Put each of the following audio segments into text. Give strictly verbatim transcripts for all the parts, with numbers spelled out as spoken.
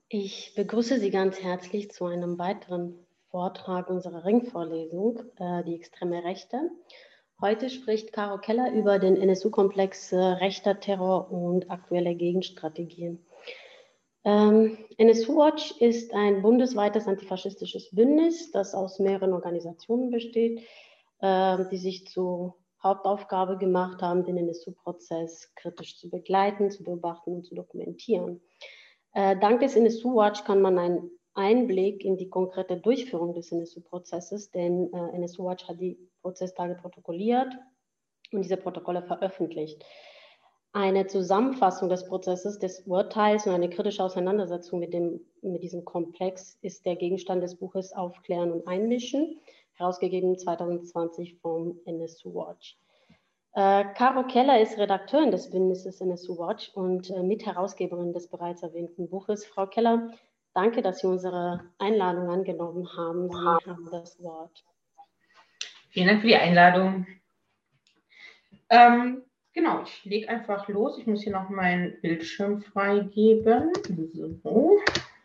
Ich begrüße Sie ganz herzlich zu einem weiteren Vortrag unserer Ringvorlesung, äh, die extreme Rechte. Heute spricht Caro Keller über den N S U-Komplex äh, rechter Terror und aktuelle Gegenstrategien. Ähm, N S U Watch ist ein bundesweites antifaschistisches Bündnis, das aus mehreren Organisationen besteht, äh, die sich zur Hauptaufgabe gemacht haben, den N S U-Prozess kritisch zu begleiten, zu beobachten und zu dokumentieren. Äh, dank des N S U Watch kann man einen Einblick in die konkrete Durchführung des N S U-Prozesses, denn äh, N S U Watch hat die Prozesstage protokolliert und diese Protokolle veröffentlicht. Eine Zusammenfassung des Prozesses, des Urteils und eine kritische Auseinandersetzung mit, dem, mit diesem Komplex ist der Gegenstand des Buches Aufklären und Einmischen, herausgegeben zwanzig zwanzig vom N S U Watch. Äh, Caro Keller ist Redakteurin des Bündnisses N S U Watch und äh, Mitherausgeberin des bereits erwähnten Buches. Frau Keller, danke, dass Sie unsere Einladung angenommen haben. Sie haben das Wort. Vielen Dank für die Einladung. Ähm, genau, ich lege einfach los. Ich muss hier noch meinen Bildschirm freigeben. So.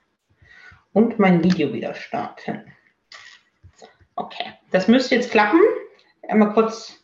Und mein Video wieder starten. Okay, das müsste jetzt klappen. Einmal kurz.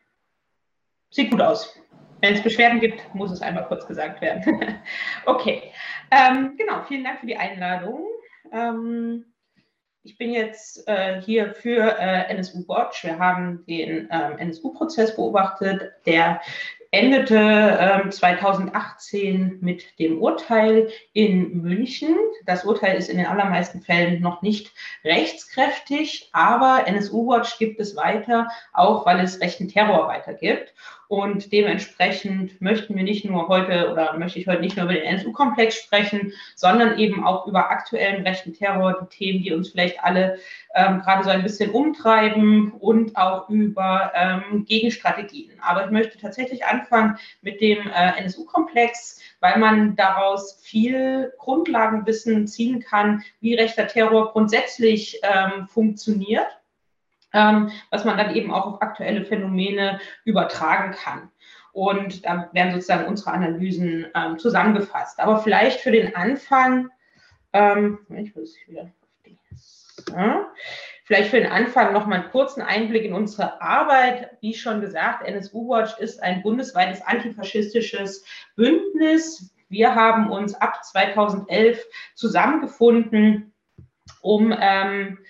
Sieht gut aus. Wenn es Beschwerden gibt, muss es einmal kurz gesagt werden. Okay, ähm, genau, vielen Dank für die Einladung. Ähm, ich bin jetzt äh, hier für äh, N S U Watch. Wir haben den ähm, N S U-Prozess beobachtet, der endete ähm, zweitausendachtzehn mit dem Urteil in München. Das Urteil ist in den allermeisten Fällen noch nicht rechtskräftig, aber N S U Watch gibt es weiter, auch weil es rechten Terror weitergibt. Und dementsprechend möchten wir nicht nur heute oder möchte ich heute nicht nur über den N S U-Komplex sprechen, sondern eben auch über aktuellen rechten Terror, die Themen, die uns vielleicht alle ähm, gerade so ein bisschen umtreiben und auch über ähm, Gegenstrategien. Aber ich möchte tatsächlich anfangen mit dem äh, N S U-Komplex, weil man daraus viel Grundlagenwissen ziehen kann, wie rechter Terror grundsätzlich ähm, funktioniert. Ähm, was man dann eben auch auf aktuelle Phänomene übertragen kann. Und da werden sozusagen unsere Analysen ähm, zusammengefasst. Aber vielleicht für den Anfang, ähm, ich muss wieder auf die, so, vielleicht für den Anfang noch mal einen kurzen Einblick in unsere Arbeit. Wie schon gesagt, N S U Watch ist ein bundesweites antifaschistisches Bündnis. Wir haben uns ab zweitausendelf zusammengefunden, um ähm,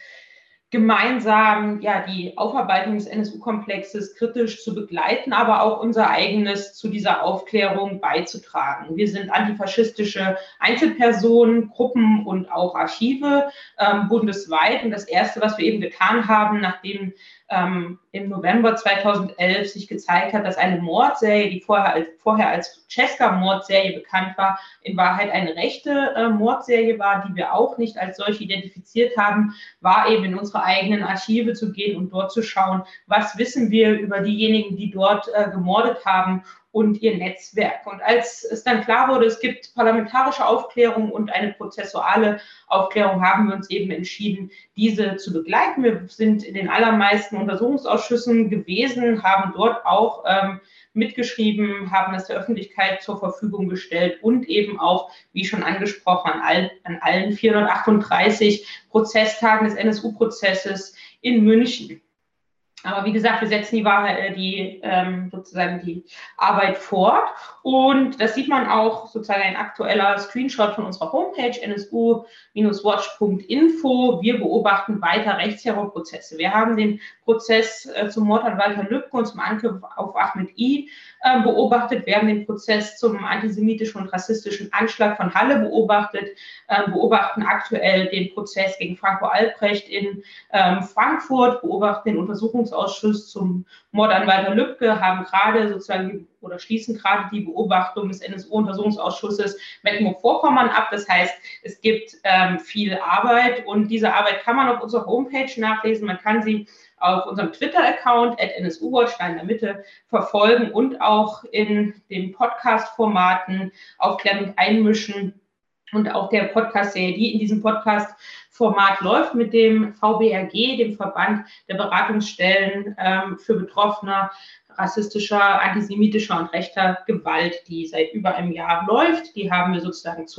gemeinsam ja die Aufarbeitung des N S U-Komplexes kritisch zu begleiten, aber auch unser eigenes zu dieser Aufklärung beizutragen. Wir sind antifaschistische Einzelpersonen, Gruppen und auch Archive ähm, bundesweit. Und das Erste, was wir eben getan haben, nachdem ähm, im November zweitausendelf sich gezeigt hat, dass eine Mordserie, die vorher als, vorher als Cesca-Mordserie bekannt war, in Wahrheit eine rechte äh, Mordserie war, die wir auch nicht als solche identifiziert haben, war eben in unsere eigenen Archive zu gehen und dort zu schauen, was wissen wir über diejenigen, die dort äh, gemordet haben und ihr Netzwerk. Und als es dann klar wurde, es gibt parlamentarische Aufklärung und eine prozessuale Aufklärung, haben wir uns eben entschieden, diese zu begleiten. Wir sind in den allermeisten Untersuchungsausschüssen gewesen, haben dort auch ähm, mitgeschrieben, haben das der Öffentlichkeit zur Verfügung gestellt und eben auch, wie schon angesprochen, an, all, an allen vierhundertachtunddreißig Prozesstagen des N S U-Prozesses in München. Aber wie gesagt, wir setzen die, Wahrheit, die ähm, sozusagen die Arbeit fort und das sieht man auch sozusagen ein aktueller Screenshot von unserer Homepage n s u watch punkt info. Wir beobachten weiter Rechtsterrorprozesse. Wir haben den Prozess äh, zum Mord an Walter Lübcke und zum Angriff auf Ahmed I. Äh, beobachtet. Wir haben den Prozess zum antisemitischen und rassistischen Anschlag von Halle beobachtet, äh, beobachten aktuell den Prozess gegen Franco Albrecht in ähm, Frankfurt, beobachten den Untersuchungsausschuss zum Mord an Walter Lübcke, haben gerade sozusagen oder schließen gerade die Beobachtung des N S U-Untersuchungsausschusses Mecklenburg-Vorpommern ab. Das heißt, es gibt ähm, viel Arbeit und diese Arbeit kann man auf unserer Homepage nachlesen. Man kann sie auf unserem Twitter-Account at N S U Watch da in der Mitte verfolgen und auch in den Podcast-Formaten Aufklären und Einmischen und auch der Podcast-Serie, die in diesem Podcast-Format läuft mit dem V B R G, dem Verband der Beratungsstellen ähm, für Betroffene rassistischer, antisemitischer und rechter Gewalt, die seit über einem Jahr läuft. Die haben wir sozusagen zur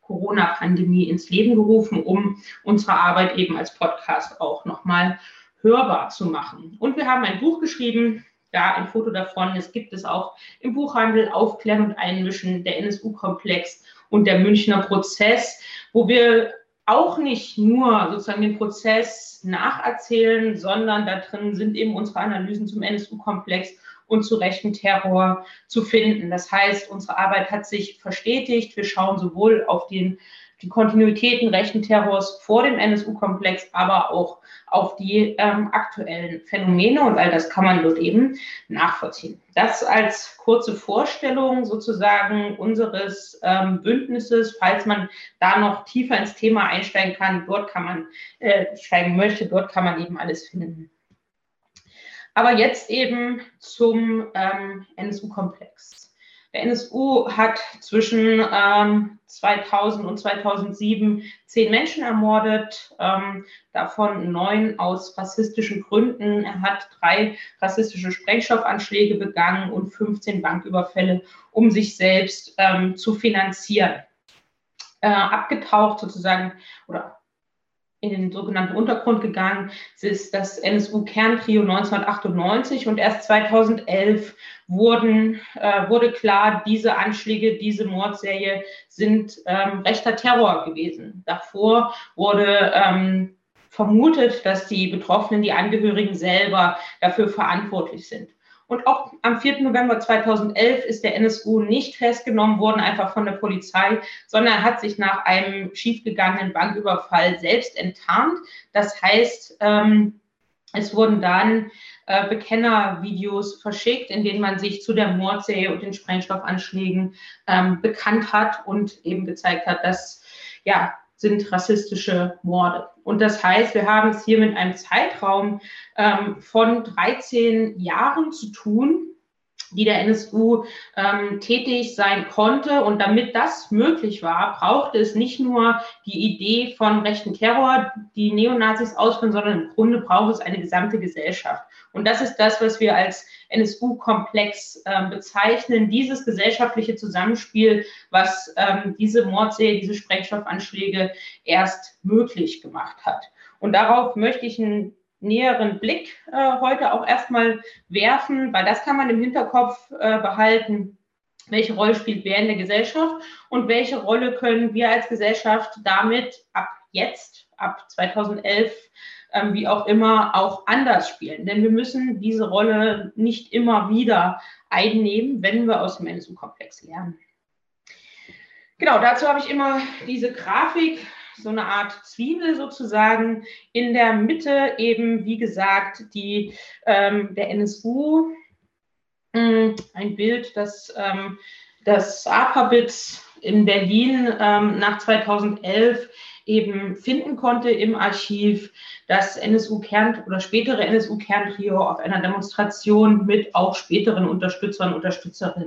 Corona-Pandemie ins Leben gerufen, um unsere Arbeit eben als Podcast auch nochmal hörbar zu machen. Und wir haben ein Buch geschrieben, da ein Foto davon, es gibt es auch im Buchhandel, Aufklären und Einmischen, der N S U-Komplex und der Münchner Prozess, wo wir auch nicht nur sozusagen den Prozess nacherzählen, sondern da drin sind eben unsere Analysen zum N S U-Komplex und zu rechten Terror zu finden. Das heißt, unsere Arbeit hat sich verstetigt. Wir schauen sowohl auf den, die Kontinuitäten rechten Terrors vor dem N S U-Komplex, aber auch auf die ähm, aktuellen Phänomene, und all das kann man dort eben nachvollziehen. Das als kurze Vorstellung sozusagen unseres ähm, Bündnisses, falls man da noch tiefer ins Thema einsteigen kann, dort kann man äh, steigen möchte, dort kann man eben alles finden. Aber jetzt eben zum ähm, N S U-Komplex. Der N S U hat zwischen ähm, zweitausend und zweitausendsieben zehn Menschen ermordet, ähm, davon neun aus rassistischen Gründen. Er hat drei rassistische Sprengstoffanschläge begangen und fünfzehn Banküberfälle, um sich selbst ähm, zu finanzieren. Äh, abgetaucht sozusagen oder in den sogenannten Untergrund gegangen ist das N S U-Kerntrio neunzehnhundertachtundneunzig, und erst zweitausendelf wurden, äh, wurde klar, diese Anschläge, diese Mordserie sind ähm, rechter Terror gewesen. Davor wurde ähm, vermutet, dass die Betroffenen, die Angehörigen selber dafür verantwortlich sind. Und auch am vierten November zweitausendelf ist der N S U nicht festgenommen worden, einfach von der Polizei, sondern hat sich nach einem schiefgegangenen Banküberfall selbst enttarnt. Das heißt, ähm, es wurden dann äh, Bekennervideos verschickt, in denen man sich zu der Mordserie und den Sprengstoffanschlägen ähm, bekannt hat und eben gezeigt hat, dass, ja, sind rassistische Morde. Und das heißt, wir haben es hier mit einem Zeitraum ähm, von dreizehn Jahren zu tun, die der N S U ähm, tätig sein konnte. Und damit das möglich war, brauchte es nicht nur die Idee von rechten Terror, die Neonazis ausführen, sondern im Grunde braucht es eine gesamte Gesellschaft. Und das ist das, was wir als N S U-Komplex äh, bezeichnen, dieses gesellschaftliche Zusammenspiel, was ähm, diese Mordserie, diese Sprengstoffanschläge erst möglich gemacht hat. Und darauf möchte ich einen näheren Blick äh, heute auch erstmal werfen, weil das kann man im Hinterkopf äh, behalten, welche Rolle spielt wer in der Gesellschaft und welche Rolle können wir als Gesellschaft damit ab jetzt, ab zweitausendelf, ähm, wie auch immer, auch anders spielen. Denn wir müssen diese Rolle nicht immer wieder einnehmen, wenn wir aus dem N S U-Komplex lernen. Genau, dazu habe ich immer diese Grafik, so eine Art Zwiebel sozusagen, in der Mitte eben, wie gesagt, die, ähm, der N S U, mh, ein Bild, das ähm, das A P A B I T in Berlin ähm, nach zweitausendelf eben finden konnte im Archiv, das N S U-Kern oder spätere N S U-Kerntrio auf einer Demonstration mit auch späteren Unterstützern und Unterstützerinnen.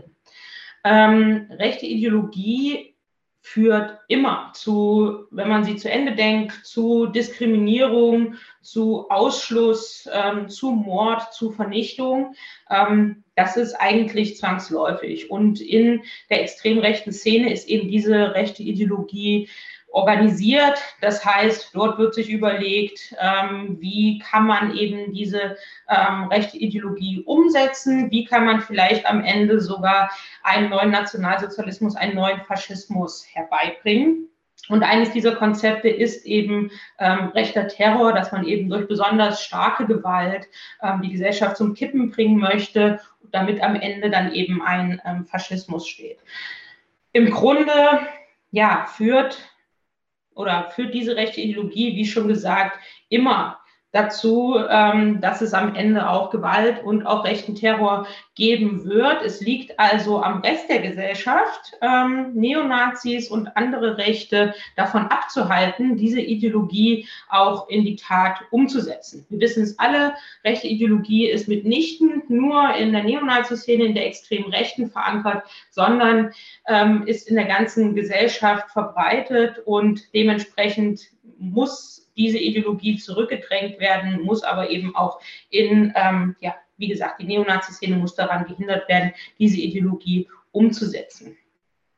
Ähm, rechte Ideologie führt immer zu, wenn man sie zu Ende denkt, zu Diskriminierung, zu Ausschluss, ähm, zu Mord, zu Vernichtung. Ähm, das ist eigentlich zwangsläufig. Und in der extrem rechten Szene ist eben diese rechte Ideologie organisiert. Das heißt, dort wird sich überlegt, ähm, wie kann man eben diese ähm, rechte Ideologie umsetzen, wie kann man vielleicht am Ende sogar einen neuen Nationalsozialismus, einen neuen Faschismus herbeibringen. Und eines dieser Konzepte ist eben ähm, rechter Terror, dass man eben durch besonders starke Gewalt ähm, die Gesellschaft zum Kippen bringen möchte, damit am Ende dann eben ein ähm, Faschismus steht. Im Grunde, ja, führt oder führt diese rechte Ideologie, wie schon gesagt, immer dazu, ähm, dass es am Ende auch Gewalt und auch rechten Terror geben wird. Es liegt also am Rest der Gesellschaft, ähm, Neonazis und andere Rechte davon abzuhalten, diese Ideologie auch in die Tat umzusetzen. Wir wissen es alle, rechte Ideologie ist mitnichten nur in der Neonazi-Szene, in der extremen Rechten verankert, sondern ähm, ist in der ganzen Gesellschaft verbreitet und dementsprechend muss diese Ideologie zurückgedrängt werden, muss aber eben auch in, ähm, ja, wie gesagt, die Neonazi-Szene muss daran gehindert werden, diese Ideologie umzusetzen.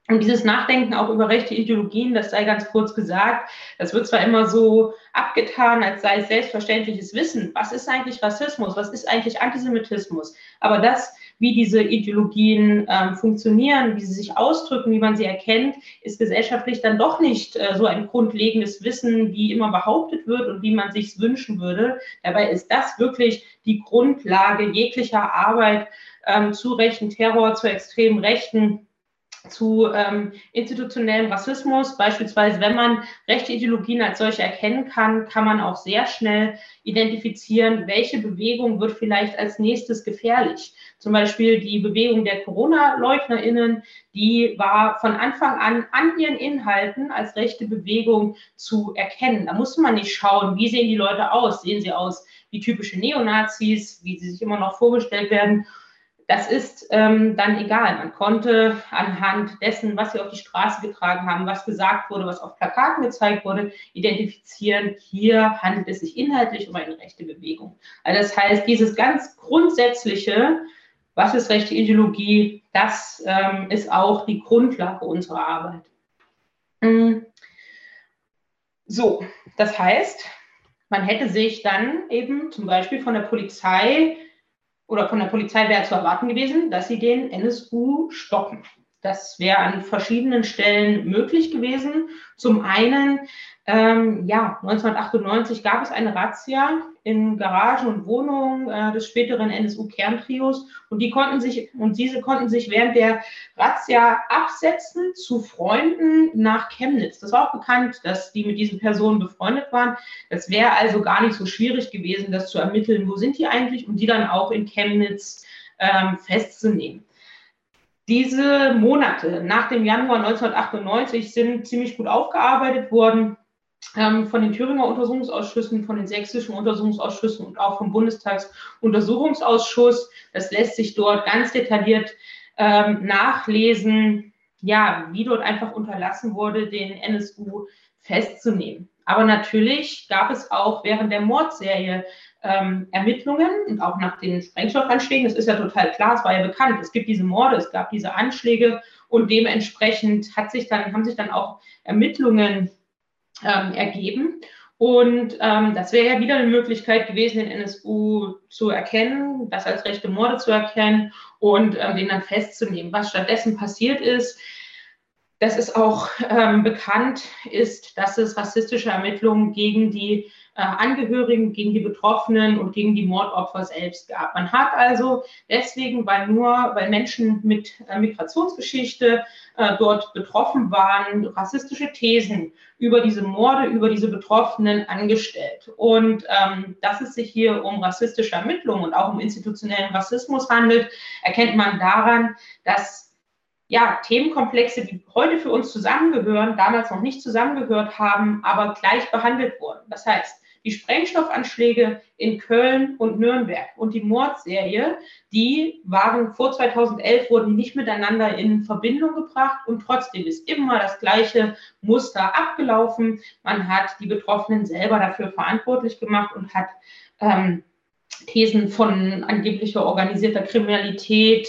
Und dieses Nachdenken auch über rechte Ideologien, das sei ganz kurz gesagt, das wird zwar immer so abgetan, als sei es selbstverständliches Wissen. Was ist eigentlich Rassismus? Was ist eigentlich Antisemitismus? Aber das, wie diese Ideologien ähm, funktionieren, wie sie sich ausdrücken, wie man sie erkennt, ist gesellschaftlich dann doch nicht äh, so ein grundlegendes Wissen, wie immer behauptet wird und wie man sich wünschen würde. Dabei ist das wirklich die Grundlage jeglicher Arbeit ähm, zu rechten Terror, zu extremen Rechten, zu ähm, institutionellem Rassismus. Beispielsweise, wenn man rechte Ideologien als solche erkennen kann, kann man auch sehr schnell identifizieren, welche Bewegung wird vielleicht als nächstes gefährlich. Zum Beispiel die Bewegung der Corona-LeugnerInnen, die war von Anfang an an ihren Inhalten als rechte Bewegung zu erkennen. Da musste man nicht schauen, wie sehen die Leute aus? Sehen sie aus wie typische Neonazis, wie sie sich immer noch vorgestellt werden? Das ist ähm, dann egal. Man konnte anhand dessen, was sie auf die Straße getragen haben, was gesagt wurde, was auf Plakaten gezeigt wurde, identifizieren, hier handelt es sich inhaltlich um eine rechte Bewegung. Also das heißt, dieses ganz Grundsätzliche, was ist rechte Ideologie, das ähm, ist auch die Grundlage unserer Arbeit. So, das heißt, man hätte sich dann eben zum Beispiel von der Polizei oder von der Polizei wäre zu erwarten gewesen, dass sie den N S U stoppen. Das wäre an verschiedenen Stellen möglich gewesen. Zum einen, ähm, ja, neunzehnhundertachtundneunzig gab es eine Razzia in Garagen und Wohnungen äh, des späteren N S U-Kerntrios und die konnten sich und diese konnten sich während der Razzia absetzen zu Freunden nach Chemnitz. Das war auch bekannt, dass die mit diesen Personen befreundet waren. Es wäre also gar nicht so schwierig gewesen, das zu ermitteln, wo sind die eigentlich und die dann auch in Chemnitz ähm, festzunehmen. Diese Monate nach dem Januar neunzehnhundertachtundneunzig sind ziemlich gut aufgearbeitet worden ähm, von den Thüringer Untersuchungsausschüssen, von den sächsischen Untersuchungsausschüssen und auch vom Bundestagsuntersuchungsausschuss. Das lässt sich dort ganz detailliert ähm, nachlesen, ja, wie dort einfach unterlassen wurde, den N S U festzunehmen. Aber natürlich gab es auch während der Mordserie ähm, Ermittlungen und auch nach den Sprengstoffanschlägen. Es ist ja total klar, es war ja bekannt, es gibt diese Morde, es gab diese Anschläge und dementsprechend hat sich dann, haben sich dann auch Ermittlungen ähm, ergeben. Und ähm, das wäre ja wieder eine Möglichkeit gewesen, den N S U zu erkennen, das als rechte Morde zu erkennen und ähm, den dann festzunehmen. Was stattdessen passiert ist, das ist auch ähm, bekannt, ist, dass es rassistische Ermittlungen gegen die äh, Angehörigen, gegen die Betroffenen und gegen die Mordopfer selbst gab. Man hat also deswegen, weil nur, weil Menschen mit äh, Migrationsgeschichte äh, dort betroffen waren, rassistische Thesen über diese Morde, über diese Betroffenen angestellt. Und ähm, dass es sich hier um rassistische Ermittlungen und auch um institutionellen Rassismus handelt, erkennt man daran, dass ja, Themenkomplexe, die heute für uns zusammengehören, damals noch nicht zusammengehört haben, aber gleich behandelt wurden. Das heißt, die Sprengstoffanschläge in Köln und Nürnberg und die Mordserie, die waren vor zweitausendelf, wurden nicht miteinander in Verbindung gebracht und trotzdem ist immer das gleiche Muster abgelaufen. Man hat die Betroffenen selber dafür verantwortlich gemacht und hat ähm, Thesen von angeblicher organisierter Kriminalität,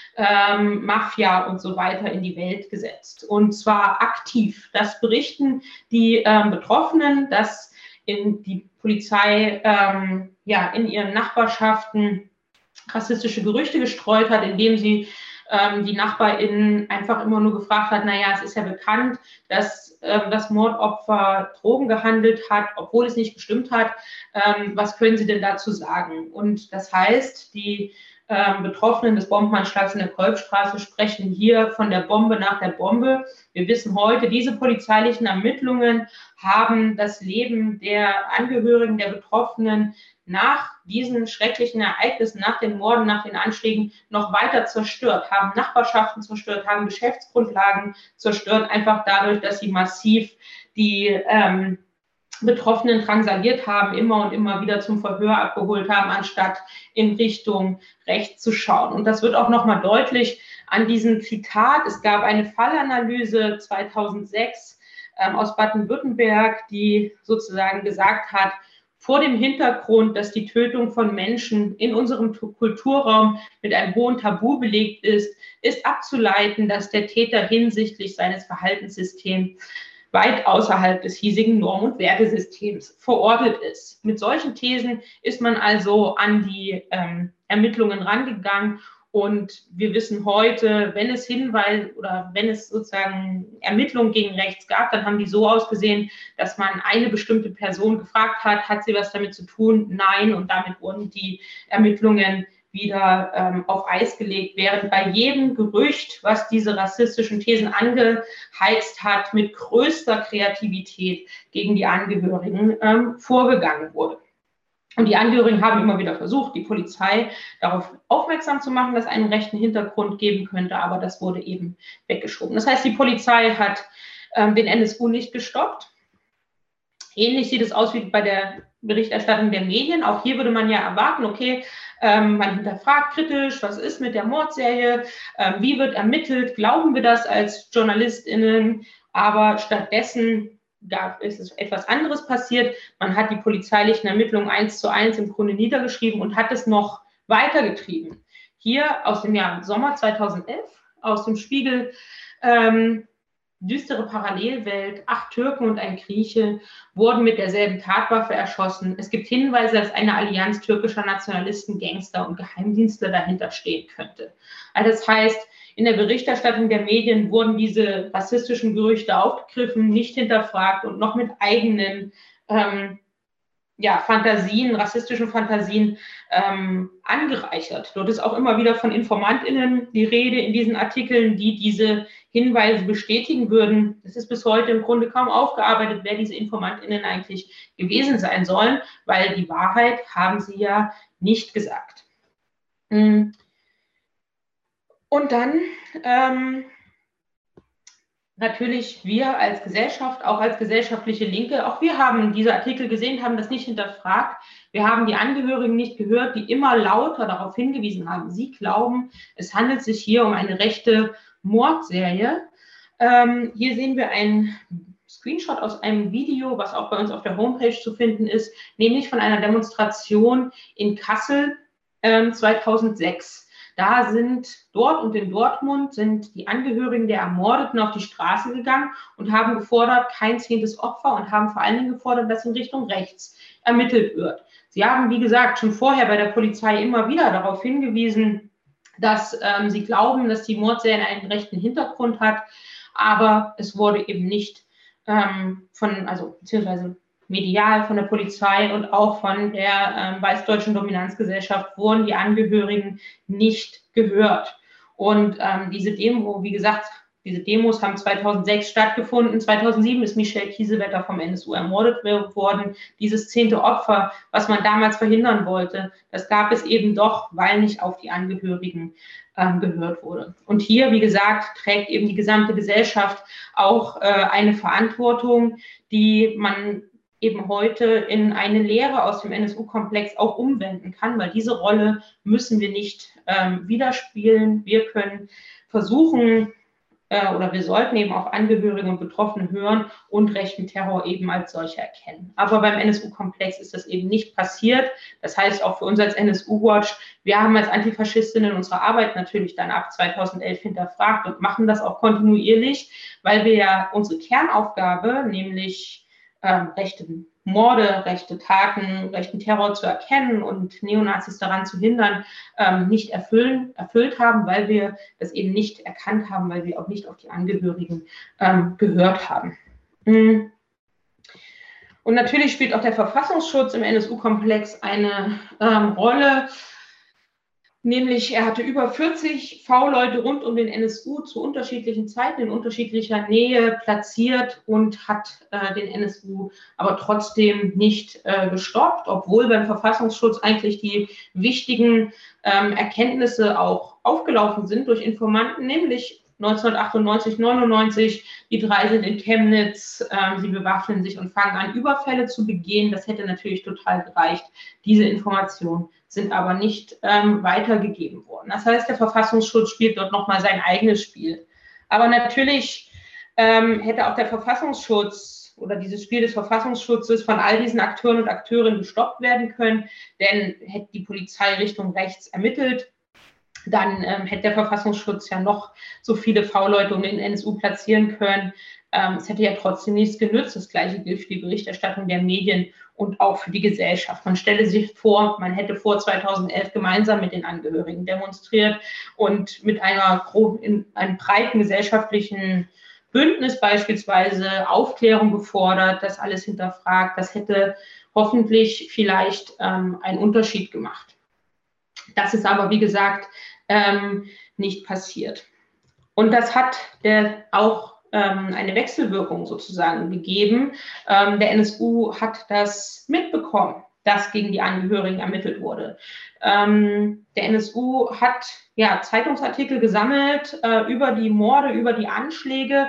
Ähm, Mafia und so weiter in die Welt gesetzt. Und zwar aktiv. Das berichten die ähm, Betroffenen, dass in die Polizei ähm, ja, in ihren Nachbarschaften rassistische Gerüchte gestreut hat, indem sie ähm, die NachbarInnen einfach immer nur gefragt hat, naja, es ist ja bekannt, dass ähm, das Mordopfer Drogen gehandelt hat, obwohl es nicht gestimmt hat. Ähm, was können Sie denn dazu sagen? Und das heißt, die Ähm, Betroffenen des Bombenanschlags in der Kolbstraße sprechen hier von der Bombe nach der Bombe. Wir wissen heute, diese polizeilichen Ermittlungen haben das Leben der Angehörigen, der Betroffenen nach diesen schrecklichen Ereignissen, nach den Morden, nach den Anschlägen noch weiter zerstört, haben Nachbarschaften zerstört, haben Geschäftsgrundlagen zerstört, einfach dadurch, dass sie massiv die ähm, Betroffenen drangsaliert haben, immer und immer wieder zum Verhör abgeholt haben, anstatt in Richtung Recht zu schauen. Und das wird auch nochmal deutlich an diesem Zitat. Es gab eine Fallanalyse zweitausendsechs ähm, aus Baden-Württemberg, die sozusagen gesagt hat, vor dem Hintergrund, dass die Tötung von Menschen in unserem Kulturraum mit einem hohen Tabu belegt ist, ist abzuleiten, dass der Täter hinsichtlich seines Verhaltenssystems weit außerhalb des hiesigen Norm- und Wertesystems verortet ist. Mit solchen Thesen ist man also an die ähm, Ermittlungen rangegangen. Und wir wissen heute, wenn es Hinweise oder wenn es sozusagen Ermittlungen gegen rechts gab, dann haben die so ausgesehen, dass man eine bestimmte Person gefragt hat, hat sie was damit zu tun? Nein. Und damit wurden die Ermittlungen wieder ähm, auf Eis gelegt, während bei jedem Gerücht, was diese rassistischen Thesen angeheizt hat, mit größter Kreativität gegen die Angehörigen ähm, vorgegangen wurde. Und die Angehörigen haben immer wieder versucht, die Polizei darauf aufmerksam zu machen, dass es einen rechten Hintergrund geben könnte, aber das wurde eben weggeschoben. Das heißt, die Polizei hat ähm, den N S U nicht gestoppt. Ähnlich sieht es aus wie bei der Berichterstattung der Medien. Auch hier würde man ja erwarten, okay, ähm, man hinterfragt kritisch, was ist mit der Mordserie, ähm, wie wird ermittelt, glauben wir das als JournalistInnen, aber stattdessen da ist es etwas anderes passiert. Man hat die polizeilichen Ermittlungen eins zu eins im Grunde niedergeschrieben und hat es noch weitergetrieben. Hier aus dem Jahr Sommer zweitausendelf, aus dem Spiegel, ähm, düstere Parallelwelt, acht Türken und ein Grieche wurden mit derselben Tatwaffe erschossen. Es gibt Hinweise, dass eine Allianz türkischer Nationalisten, Gangster und Geheimdienstler dahinter stehen könnte. Also das heißt, in der Berichterstattung der Medien wurden diese rassistischen Gerüchte aufgegriffen, nicht hinterfragt und noch mit eigenen ähm, ja, Fantasien, rassistischen Fantasien ähm, angereichert. Dort ist auch immer wieder von InformantInnen die Rede in diesen Artikeln, die diese Hinweise bestätigen würden. Es ist bis heute im Grunde kaum aufgearbeitet, wer diese InformantInnen eigentlich gewesen sein sollen, weil die Wahrheit haben sie ja nicht gesagt. Und dann ähm, natürlich wir als Gesellschaft, auch als gesellschaftliche Linke, auch wir haben diese Artikel gesehen, haben das nicht hinterfragt. Wir haben die Angehörigen nicht gehört, die immer lauter darauf hingewiesen haben. Sie glauben, es handelt sich hier um eine rechte Mordserie. Ähm, hier sehen wir einen Screenshot aus einem Video, was auch bei uns auf der Homepage zu finden ist, nämlich von einer Demonstration in Kassel ähm, zweitausendsechs. Da sind dort und in Dortmund sind die Angehörigen der Ermordeten auf die Straße gegangen und haben gefordert, kein zehntes Opfer und haben vor allen Dingen gefordert, dass in Richtung rechts ermittelt wird. Sie haben, wie gesagt, schon vorher bei der Polizei immer wieder darauf hingewiesen, dass ähm, sie glauben, dass die Mordserie einen rechten Hintergrund hat, aber es wurde eben nicht ähm, von, also beziehungsweise medial von der Polizei und auch von der ähm, weißdeutschen Dominanzgesellschaft wurden die Angehörigen nicht gehört. Und ähm, diese Demo, wie gesagt, diese Demos haben zweitausendsechs stattgefunden. zweitausendsieben ist Michelle Kiesewetter vom N S U ermordet worden. Dieses zehnte Opfer, was man damals verhindern wollte, das gab es eben doch, weil nicht auf die Angehörigen ähm, gehört wurde. Und hier, wie gesagt, trägt eben die gesamte Gesellschaft auch äh, eine Verantwortung, die man eben heute in eine Lehre aus dem N S U-Komplex auch umwenden kann, weil diese Rolle müssen wir nicht ähm, widerspielen. Wir können versuchen, äh, oder wir sollten eben auf Angehörige und Betroffene hören und rechten Terror eben als solcher erkennen. Aber beim N S U-Komplex ist das eben nicht passiert. Das heißt, auch für uns als N S U-Watch, wir haben als Antifaschistinnen unsere Arbeit natürlich dann ab zweitausendelf hinterfragt und machen das auch kontinuierlich, weil wir ja unsere Kernaufgabe, nämlich Ähm, rechte Morde, rechte Taten, rechten Terror zu erkennen und Neonazis daran zu hindern, ähm, nicht erfüllen, erfüllt haben, weil wir das eben nicht erkannt haben, weil wir auch nicht auf die Angehörigen ähm, gehört haben. Und natürlich spielt auch der Verfassungsschutz im N S U-Komplex eine ähm, Rolle. Nämlich, er hatte über vierzig V-Leute rund um den N S U zu unterschiedlichen Zeiten in unterschiedlicher Nähe platziert und hat äh, den N S U aber trotzdem nicht äh, gestoppt, obwohl beim Verfassungsschutz eigentlich die wichtigen ähm, Erkenntnisse auch aufgelaufen sind durch Informanten, nämlich neunzehnhundertachtundneunzig, neunundneunzig, die drei sind in Chemnitz, äh, sie bewaffnen sich und fangen an, Überfälle zu begehen. Das hätte natürlich total gereicht, diese Information sind aber nicht ähm, weitergegeben worden. Das heißt, der Verfassungsschutz spielt dort nochmal sein eigenes Spiel. Aber natürlich ähm, hätte auch der Verfassungsschutz oder dieses Spiel des Verfassungsschutzes von all diesen Akteuren und Akteurinnen gestoppt werden können, denn hätte die Polizei Richtung rechts ermittelt, dann ähm, hätte der Verfassungsschutz ja noch so viele V-Leute um den N S U platzieren können. Ähm, es hätte ja trotzdem nichts genützt. Das Gleiche gilt für die Berichterstattung der Medien und auch für die Gesellschaft. Man stelle sich vor, man hätte vor zweitausendelf gemeinsam mit den Angehörigen demonstriert und mit einer in einem breiten gesellschaftlichen Bündnis beispielsweise Aufklärung gefordert, das alles hinterfragt. Das hätte hoffentlich vielleicht ähm, einen Unterschied gemacht. Das ist aber, wie gesagt, ähm, nicht passiert. Und das hat der auch ähm, eine Wechselwirkung sozusagen gegeben. Ähm, der N S U hat das mitbekommen, dass gegen die Angehörigen ermittelt wurde. Ähm, der N S U hat ja, Zeitungsartikel gesammelt äh, über die Morde, über die Anschläge.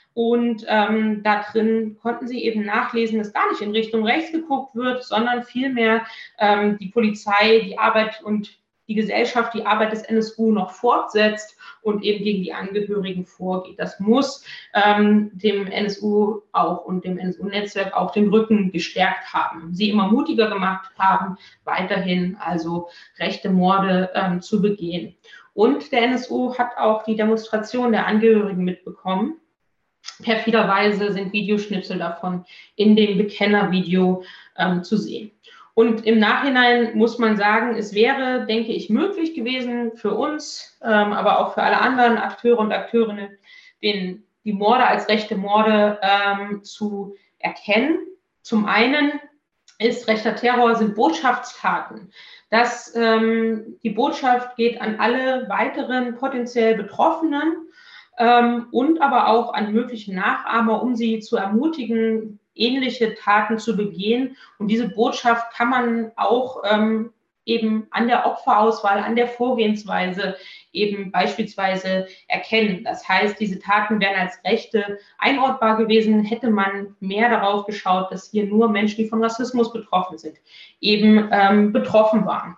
Und ähm, da drin konnten sie eben nachlesen, dass gar nicht in Richtung rechts geguckt wird, sondern vielmehr ähm, die Polizei, die Arbeit und die Gesellschaft die Arbeit des N S U noch fortsetzt und eben gegen die Angehörigen vorgeht. Das muss ähm, dem N S U auch und dem N S U-Netzwerk auch den Rücken gestärkt haben, sie immer mutiger gemacht haben, weiterhin also rechte Morde ähm, zu begehen. Und der N S U hat auch die Demonstration der Angehörigen mitbekommen. Perfiderweise sind Videoschnipsel davon in dem Bekennervideo ähm, zu sehen. Und im Nachhinein muss man sagen, es wäre, denke ich, möglich gewesen für uns, ähm, aber auch für alle anderen Akteure und Akteurinnen, den, die Morde als rechte Morde ähm, zu erkennen. Zum einen ist rechter Terror, sind Botschaftstaten. Das, ähm, die Botschaft geht an alle weiteren potenziell Betroffenen ähm, und aber auch an mögliche Nachahmer, um sie zu ermutigen, ähnliche Taten zu begehen. Und diese Botschaft kann man auch ähm, eben an der Opferauswahl, an der Vorgehensweise eben beispielsweise erkennen. Das heißt, diese Taten wären als Rechte einordbar gewesen, hätte man mehr darauf geschaut, dass hier nur Menschen, die von Rassismus betroffen sind, eben ähm, betroffen waren.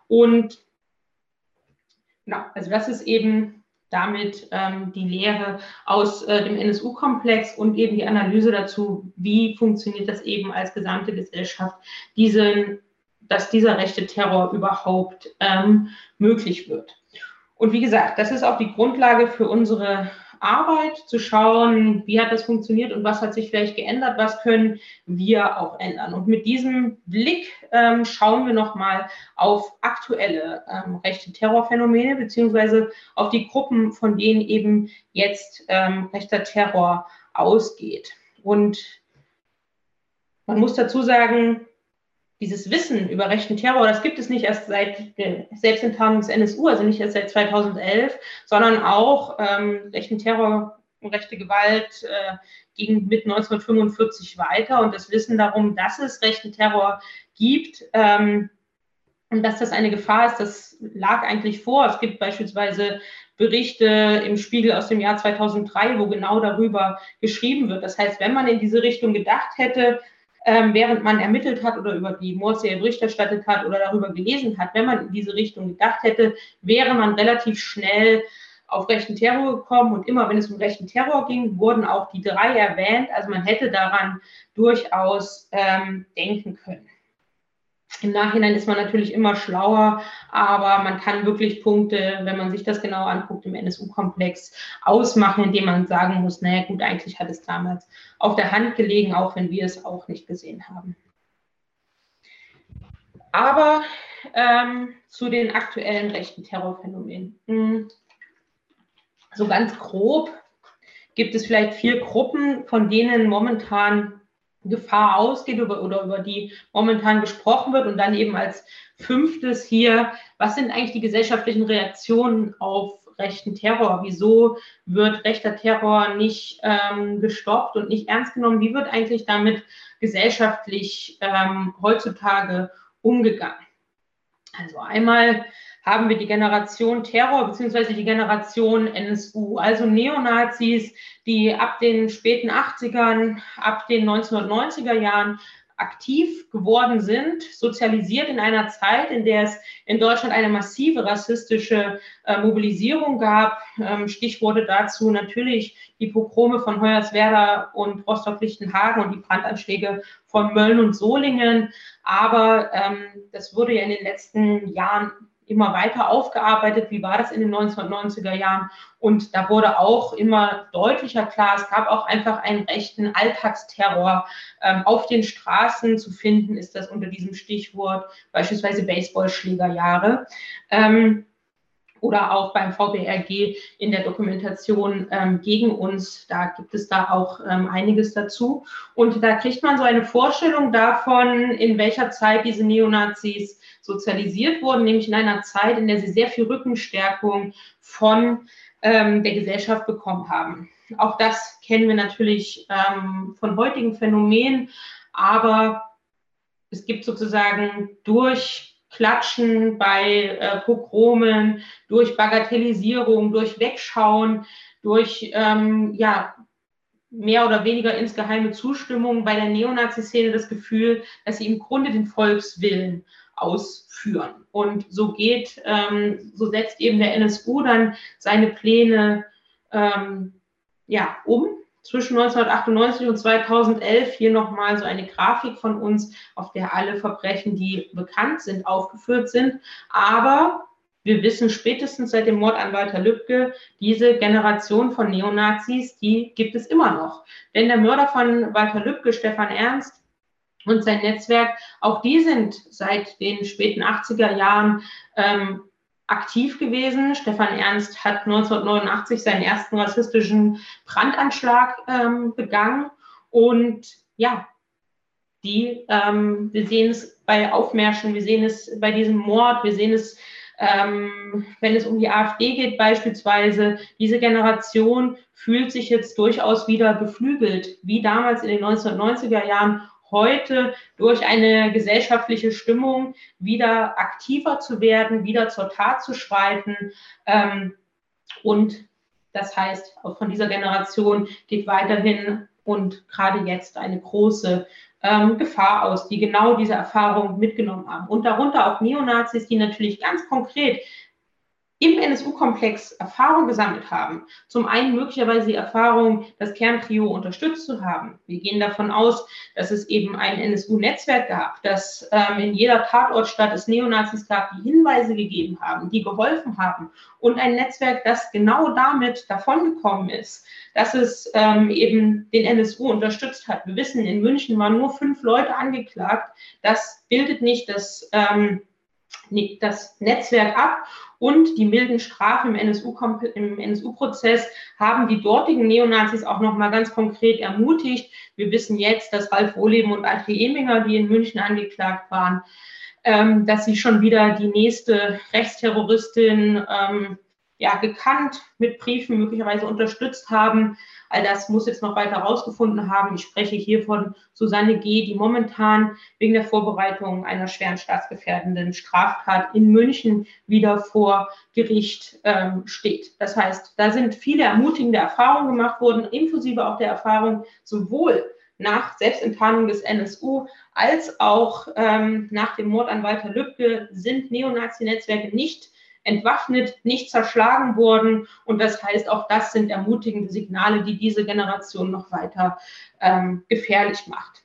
Und genau, also das ist eben damit ähm, die Lehre aus äh, dem N S U-Komplex und eben die Analyse dazu, wie funktioniert das eben als gesamte Gesellschaft, diesen, dass dieser rechte Terror überhaupt ähm, möglich wird. Und wie gesagt, das ist auch die Grundlage für unsere Arbeit, zu schauen, wie hat das funktioniert und was hat sich vielleicht geändert, was können wir auch ändern. Und mit diesem Blick ähm, schauen wir nochmal auf aktuelle ähm, rechte Terrorphänomene beziehungsweise auf die Gruppen, von denen eben jetzt ähm, rechter Terror ausgeht. Und man muss dazu sagen, dieses Wissen über rechten Terror, das gibt es nicht erst seit der Selbstenttarnung des N S U, also nicht erst seit zweitausendelf, sondern auch ähm, rechten Terror und rechte Gewalt äh, ging mit neunzehnhundertfünfundvierzig weiter. Und das Wissen darum, dass es rechten Terror gibt ähm, und dass das eine Gefahr ist, das lag eigentlich vor. Es gibt beispielsweise Berichte im Spiegel aus dem Jahr zweitausenddrei, wo genau darüber geschrieben wird. Das heißt, wenn man in diese Richtung gedacht hätte, Ähm, während man ermittelt hat oder über die Mordserie Bericht erstattet hat oder darüber gelesen hat, wenn man in diese Richtung gedacht hätte, wäre man relativ schnell auf rechten Terror gekommen. Und immer wenn es um rechten Terror ging, wurden auch die drei erwähnt. Also man hätte daran durchaus ähm, denken können. Im Nachhinein ist man natürlich immer schlauer, aber man kann wirklich Punkte, wenn man sich das genau anguckt, im N S U-Komplex ausmachen, indem man sagen muss, naja gut, eigentlich hat es damals auf der Hand gelegen, auch wenn wir es auch nicht gesehen haben. Aber ähm, zu den aktuellen rechten Terrorphänomenen. So ganz grob gibt es vielleicht vier Gruppen, von denen momentan Gefahr ausgeht oder, oder über die momentan gesprochen wird und dann eben als fünftes hier, was sind eigentlich die gesellschaftlichen Reaktionen auf rechten Terror? Wieso wird rechter Terror nicht ähm, gestoppt und nicht ernst genommen? Wie wird eigentlich damit gesellschaftlich ähm, heutzutage umgegangen? Also einmal haben wir die Generation Terror bzw. die Generation N S U, also Neonazis, die ab den späten achtzigern, ab den neunzehnhundertneunziger Jahren aktiv geworden sind, sozialisiert in einer Zeit, in der es in Deutschland eine massive rassistische äh, Mobilisierung gab. Ähm, Stichworte dazu natürlich die Pogrome von Hoyerswerda und Rostock-Lichtenhagen und die Brandanschläge von Mölln und Solingen. Aber ähm, das wurde ja in den letzten Jahren immer weiter aufgearbeitet. Wie war das in den neunzehnhundertneunziger Jahren? Und da wurde auch immer deutlicher klar, es gab auch einfach einen rechten Alltagsterror. Ähm, auf den Straßen zu finden ist das unter diesem Stichwort, beispielsweise Baseballschlägerjahre. Ähm, oder auch beim V B R G in der Dokumentation ähm, gegen uns, da gibt es da auch ähm, einiges dazu. Und da kriegt man so eine Vorstellung davon, in welcher Zeit diese Neonazis sozialisiert wurden, nämlich in einer Zeit, in der sie sehr viel Rückenstärkung von ähm, der Gesellschaft bekommen haben. Auch das kennen wir natürlich ähm, von heutigen Phänomenen, aber es gibt sozusagen durch Klatschen bei äh, Pogromen, durch Bagatellisierung, durch Wegschauen, durch ähm, ja, mehr oder weniger insgeheime Zustimmung bei der Neonazi-Szene das Gefühl, dass sie im Grunde den Volkswillen ausführen. Und so geht, ähm, so setzt eben der N S U dann seine Pläne ähm, ja, um. Zwischen neunzehnhundertachtundneunzig und zweitausendelf hier nochmal so eine Grafik von uns, auf der alle Verbrechen, die bekannt sind, aufgeführt sind. Aber wir wissen spätestens seit dem Mord an Walter Lübcke, diese Generation von Neonazis, die gibt es immer noch. Denn der Mörder von Walter Lübcke, Stefan Ernst, und sein Netzwerk, auch die sind seit den späten achtziger Jahren ähm, aktiv gewesen. Stefan Ernst hat neunzehnhundertneunundachtzig seinen ersten rassistischen Brandanschlag ähm, begangen. Und ja, die, ähm, wir sehen es bei Aufmärschen, wir sehen es bei diesem Mord, wir sehen es, ähm, wenn es um die AfD geht beispielsweise. Diese Generation fühlt sich jetzt durchaus wieder beflügelt, wie damals in den neunzehnhundertneunziger Jahren, heute durch eine gesellschaftliche Stimmung wieder aktiver zu werden, wieder zur Tat zu schreiten. Ähm, und das heißt, auch von dieser Generation geht weiterhin und gerade jetzt eine große ähm, Gefahr aus, die genau diese Erfahrung mitgenommen haben. Und darunter auch Neonazis, die natürlich ganz konkret im N S U-Komplex Erfahrung gesammelt haben. Zum einen möglicherweise die Erfahrung, das Kerntrio unterstützt zu haben. Wir gehen davon aus, dass es eben ein N S U-Netzwerk gab, dass ähm, in jeder Tatortstadt es Neonazis gab, die Hinweise gegeben haben, die geholfen haben. Und ein Netzwerk, das genau damit davongekommen ist, dass es ähm, eben den N S U unterstützt hat. Wir wissen, in München waren nur fünf Leute angeklagt. Das bildet nicht das, ähm, das Netzwerk ab. Und die milden Strafen im N S U-Prozess haben die dortigen Neonazis auch nochmal ganz konkret ermutigt. Wir wissen jetzt, dass Ralf Wohleben und André Eminger, die in München angeklagt waren, ähm, dass sie schon wieder die nächste Rechtsterroristin ähm, ja, gekannt, mit Briefen möglicherweise unterstützt haben. All das muss jetzt noch weiter herausgefunden haben. Ich spreche hier von Susanne G., die momentan wegen der Vorbereitung einer schweren staatsgefährdenden Straftat in München wieder vor Gericht ähm, steht. Das heißt, da sind viele ermutigende Erfahrungen gemacht worden, inklusive auch der Erfahrung sowohl nach Selbstenttarnung des N S U als auch ähm, nach dem Mord an Walter Lübcke sind Neonazi-Netzwerke nicht entwaffnet, nicht zerschlagen worden. Und das heißt, auch das sind ermutigende Signale, die diese Generation noch weiter ähm, gefährlich macht.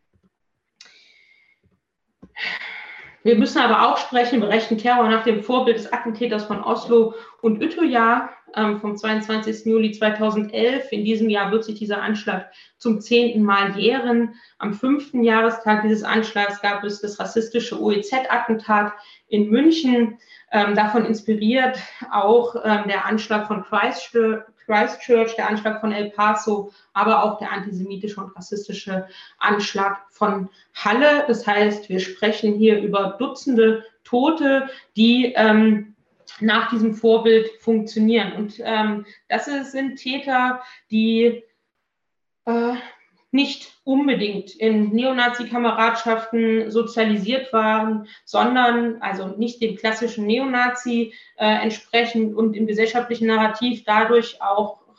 Wir müssen aber auch sprechen über rechten Terror nach dem Vorbild des Attentäters von Oslo und Utøya ähm, vom zweiundzwanzigsten Juli zweitausendelf. In diesem Jahr wird sich dieser Anschlag zum zehnten Mal jähren. Am fünften Jahrestag dieses Anschlags gab es das rassistische O E Z-Attentat in München. Ähm, davon inspiriert auch ähm, der Anschlag von Christchurch, Christchurch, der Anschlag von El Paso, aber auch der antisemitische und rassistische Anschlag von Halle. Das heißt, wir sprechen hier über Dutzende Tote, die ähm, nach diesem Vorbild funktionieren. Und ähm, das sind Täter, die äh, nicht unbedingt in Neonazi-Kameradschaften sozialisiert waren, sondern also nicht dem klassischen Neonazi äh, entsprechend und im gesellschaftlichen Narrativ dadurch auch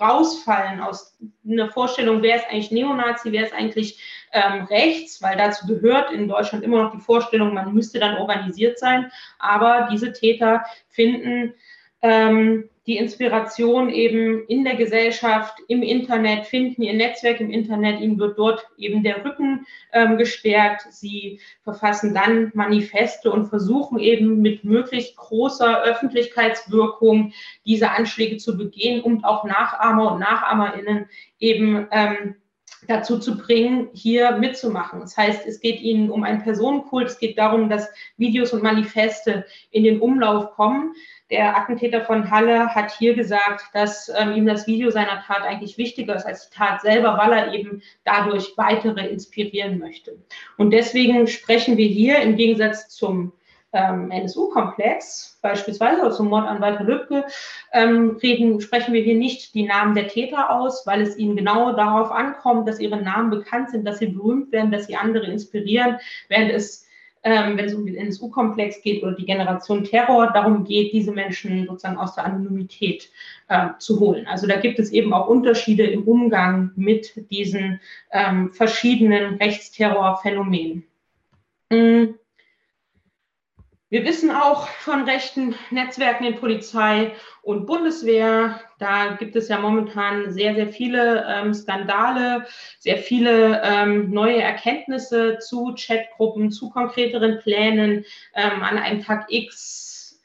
rausfallen aus einer Vorstellung, wer ist eigentlich Neonazi, wer ist eigentlich ähm, rechts, weil dazu gehört in Deutschland immer noch die Vorstellung, man müsste dann organisiert sein, aber diese Täter finden ähm, die Inspiration eben in der Gesellschaft, im Internet, finden ihr Netzwerk im Internet, ihnen wird dort eben der Rücken ähm, gestärkt. Sie verfassen dann Manifeste und versuchen eben mit möglichst großer Öffentlichkeitswirkung diese Anschläge zu begehen und auch Nachahmer und NachahmerInnen eben ähm, dazu zu bringen, hier mitzumachen. Das heißt, es geht ihnen um einen Personenkult, es geht darum, dass Videos und Manifeste in den Umlauf kommen. Der Attentäter von Halle hat hier gesagt, dass ähm, ihm das Video seiner Tat eigentlich wichtiger ist als die Tat selber, weil er eben dadurch weitere inspirieren möchte. Und deswegen sprechen wir hier im Gegensatz zum ähm, N S U-Komplex, beispielsweise oder zum Mord an Walter Lübcke, ähm, reden, sprechen wir hier nicht die Namen der Täter aus, weil es ihnen genau darauf ankommt, dass ihre Namen bekannt sind, dass sie berühmt werden, dass sie andere inspirieren, während es Ähm, wenn es um den N S U-Komplex geht oder die Generation Terror, darum geht, diese Menschen sozusagen aus der Anonymität äh, zu holen. Also da gibt es eben auch Unterschiede im Umgang mit diesen ähm, verschiedenen Rechtsterrorphänomenen. Mhm. Wir wissen auch von rechten Netzwerken in Polizei und Bundeswehr, da gibt es ja momentan sehr, sehr viele ähm, Skandale, sehr viele ähm, neue Erkenntnisse zu Chatgruppen, zu konkreteren Plänen ähm, an einem Tag X,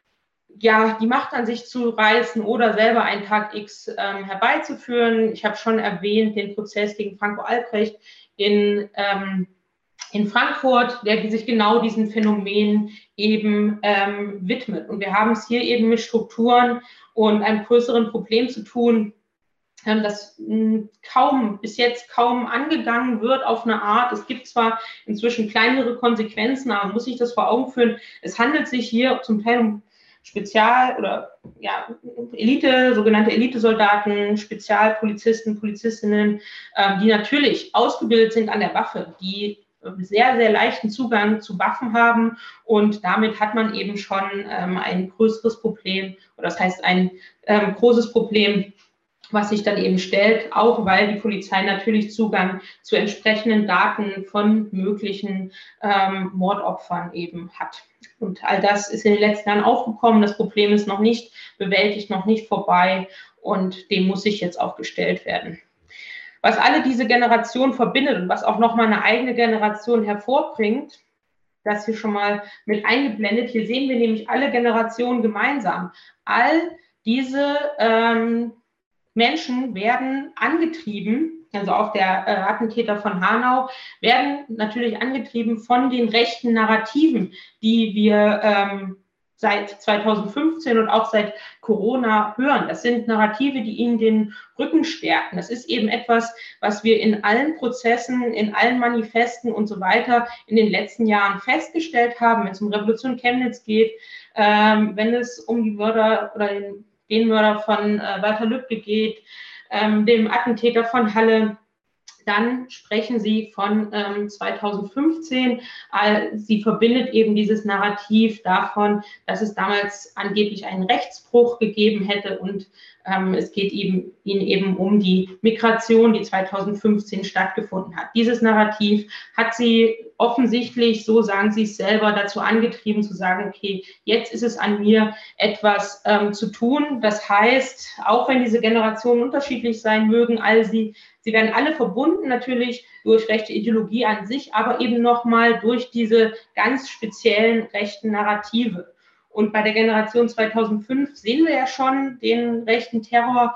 ja, die Macht an sich zu reißen oder selber einen Tag X ähm, herbeizuführen. Ich habe schon erwähnt den Prozess gegen Franco Albrecht in ähm, in Frankfurt, der sich genau diesen Phänomenen eben ähm, widmet. Und wir haben es hier eben mit Strukturen und einem größeren Problem zu tun, ähm, das mh, kaum, bis jetzt kaum angegangen wird auf eine Art. Es gibt zwar inzwischen kleinere Konsequenzen, aber man muss sich das vor Augen führen. Es handelt sich hier zum Teil um Spezial- oder ja, Elite, sogenannte Elitesoldaten, Spezialpolizisten, Polizistinnen, ähm, die natürlich ausgebildet sind an der Waffe, die sehr, sehr leichten Zugang zu Waffen haben und damit hat man eben schon ähm, ein größeres Problem, oder das heißt ein ähm, großes Problem, was sich dann eben stellt, auch weil die Polizei natürlich Zugang zu entsprechenden Daten von möglichen ähm, Mordopfern eben hat. Und all das ist in den letzten Jahren aufgekommen. Das Problem ist noch nicht bewältigt, noch nicht vorbei und dem muss sich jetzt auch gestellt werden. Was alle diese Generationen verbindet und was auch nochmal eine eigene Generation hervorbringt, das hier schon mal mit eingeblendet. Hier sehen wir nämlich alle Generationen gemeinsam. All diese ähm, Menschen werden angetrieben, also auch der äh, Attentäter von Hanau, werden natürlich angetrieben von den rechten Narrativen, die wir ähm, seit zweitausendfünfzehn und auch seit Corona hören. Das sind Narrative, die ihnen den Rücken stärken. Das ist eben etwas, was wir in allen Prozessen, in allen Manifesten und so weiter in den letzten Jahren festgestellt haben, wenn es um Revolution Chemnitz geht, ähm, wenn es um die Mörder oder den, den Mörder von äh, Walter Lübcke geht, ähm, dem Attentäter von Halle. Dann sprechen Sie von ähm, zweitausendfünfzehn. Äh, sie verbindet eben dieses Narrativ davon, dass es damals angeblich einen Rechtsbruch gegeben hätte und ähm, es geht eben, Ihnen eben um die Migration, die zweitausendfünfzehn stattgefunden hat. Dieses Narrativ hat sie offensichtlich, so sagen Sie es selber, dazu angetrieben zu sagen, okay, jetzt ist es an mir, etwas ähm, zu tun. Das heißt, auch wenn diese Generationen unterschiedlich sein mögen, all sie Sie werden alle verbunden natürlich durch rechte Ideologie an sich, aber eben nochmal durch diese ganz speziellen rechten Narrative. Und bei der Generation zweitausendfünf sehen wir ja schon den rechten Terror,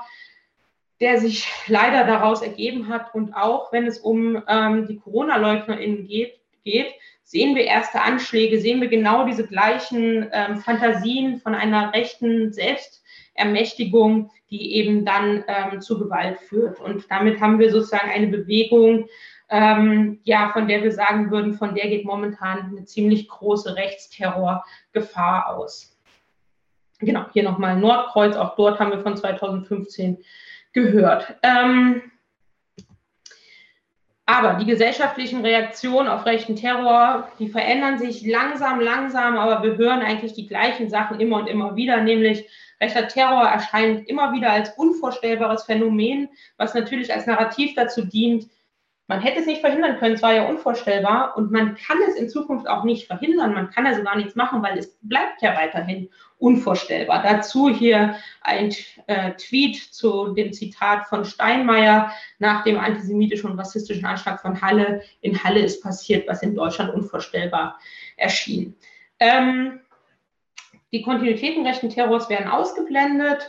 der sich leider daraus ergeben hat. Und auch wenn es um ähm, die Corona-LeugnerInnen geht, geht, sehen wir erste Anschläge, sehen wir genau diese gleichen ähm, Fantasien von einer rechten Selbstermächtigung, die eben dann ähm, zu Gewalt führt. Und damit haben wir sozusagen eine Bewegung, ähm, ja, von der wir sagen würden, von der geht momentan eine ziemlich große Rechtsterrorgefahr aus. Genau, hier nochmal Nordkreuz, auch dort haben wir von zweitausendfünfzehn gehört. Ähm, aber die gesellschaftlichen Reaktionen auf rechten Terror, die verändern sich langsam, langsam, aber wir hören eigentlich die gleichen Sachen immer und immer wieder, nämlich Rechter Terror erscheint immer wieder als unvorstellbares Phänomen, was natürlich als Narrativ dazu dient, man hätte es nicht verhindern können, es war ja unvorstellbar und man kann es in Zukunft auch nicht verhindern, man kann also gar nichts machen, weil es bleibt ja weiterhin unvorstellbar. Dazu hier ein äh, Tweet zu dem Zitat von Steinmeier nach dem antisemitischen und rassistischen Anschlag von Halle. In Halle ist passiert, was in Deutschland unvorstellbar erschien. Ähm, die Kontinuitäten rechten Terrors werden ausgeblendet.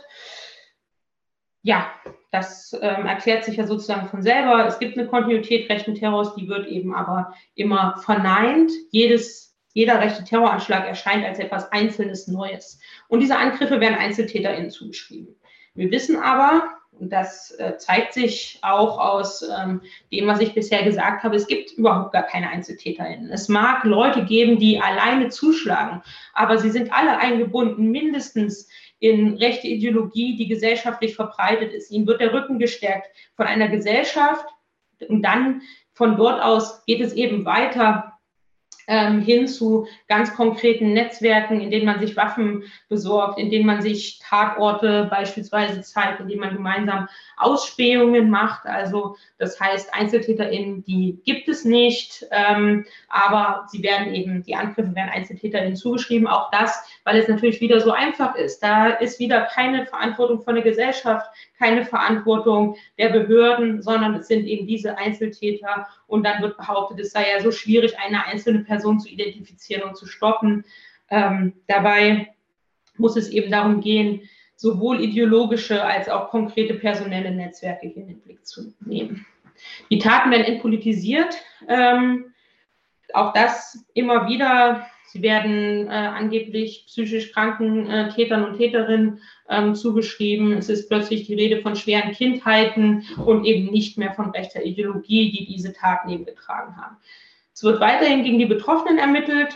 Ja, das ähm, erklärt sich ja sozusagen von selber. Es gibt eine Kontinuität rechten Terrors, die wird eben aber immer verneint. Jedes, jeder rechte Terroranschlag erscheint als etwas Einzelnes Neues. Und diese Angriffe werden EinzeltäterInnen zugeschrieben. Wir wissen aber, und das äh, zeigt sich auch aus ähm, dem, was ich bisher gesagt habe, es gibt überhaupt gar keine EinzeltäterInnen. Es mag Leute geben, die alleine zuschlagen, aber sie sind alle eingebunden, mindestens in rechte Ideologie, die gesellschaftlich verbreitet ist. Ihnen wird der Rücken gestärkt von einer Gesellschaft und dann von dort aus geht es eben weiter ähm, hin zu ganz konkreten Netzwerken, in denen man sich Waffen besorgt, in denen man sich Tatorte beispielsweise zeigt, in denen man gemeinsam Ausspähungen macht. Also das heißt, EinzeltäterInnen, die gibt es nicht, ähm, aber sie werden eben, die Angriffe werden EinzeltäterInnen zugeschrieben. Auch das, weil es natürlich wieder so einfach ist. Da ist wieder keine Verantwortung von der Gesellschaft, keine Verantwortung der Behörden, sondern es sind eben diese Einzeltäter. Und dann wird behauptet, es sei ja so schwierig, eine einzelne Person zu identifizieren und zu stoppen. Ähm, dabei muss es eben darum gehen, sowohl ideologische als auch konkrete personelle Netzwerke hier in den Blick zu nehmen. Die Taten werden entpolitisiert. Ähm, auch das immer wieder. Sie werden äh, angeblich psychisch kranken äh, Tätern und Täterinnen ähm, zugeschrieben. Es ist plötzlich die Rede von schweren Kindheiten und eben nicht mehr von rechter Ideologie, die diese Taten eben getragen haben. Es wird weiterhin gegen die Betroffenen ermittelt.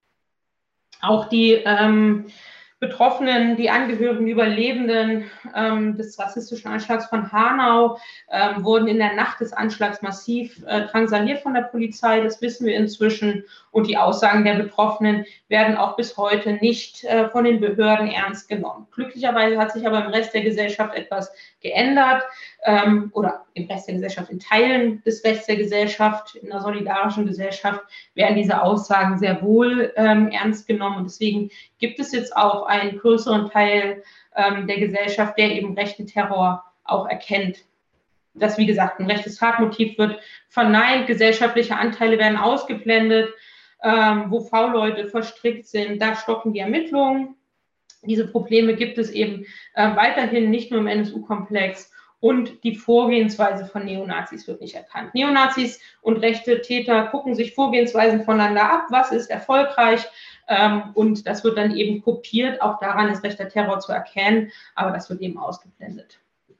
Auch die ähm, Betroffenen, die Angehörigen, die Überlebenden ähm, des rassistischen Anschlags von Hanau ähm, wurden in der Nacht des Anschlags massiv äh, drangsaliert von der Polizei, das wissen wir inzwischen. Und die Aussagen der Betroffenen werden auch bis heute nicht äh, von den Behörden ernst genommen. Glücklicherweise hat sich aber im Rest der Gesellschaft etwas geändert ähm, oder im Rest der Gesellschaft, in Teilen des Rests der Gesellschaft, in einer solidarischen Gesellschaft werden diese Aussagen sehr wohl ähm, ernst genommen. Und deswegen gibt es jetzt auch einen größeren Teil ähm, der Gesellschaft, der eben rechten Terror auch erkennt. Das, wie gesagt, ein rechtes Tatmotiv wird verneint, gesellschaftliche Anteile werden ausgeblendet, ähm, wo V-Leute verstrickt sind, da stocken die Ermittlungen. Diese Probleme gibt es eben äh, weiterhin nicht nur im N S U-Komplex und die Vorgehensweise von Neonazis wird nicht erkannt. Neonazis und rechte Täter gucken sich Vorgehensweisen voneinander ab, was ist erfolgreich, ähm, und das wird dann eben kopiert. Auch daran ist rechter Terror zu erkennen, aber das wird eben ausgeblendet.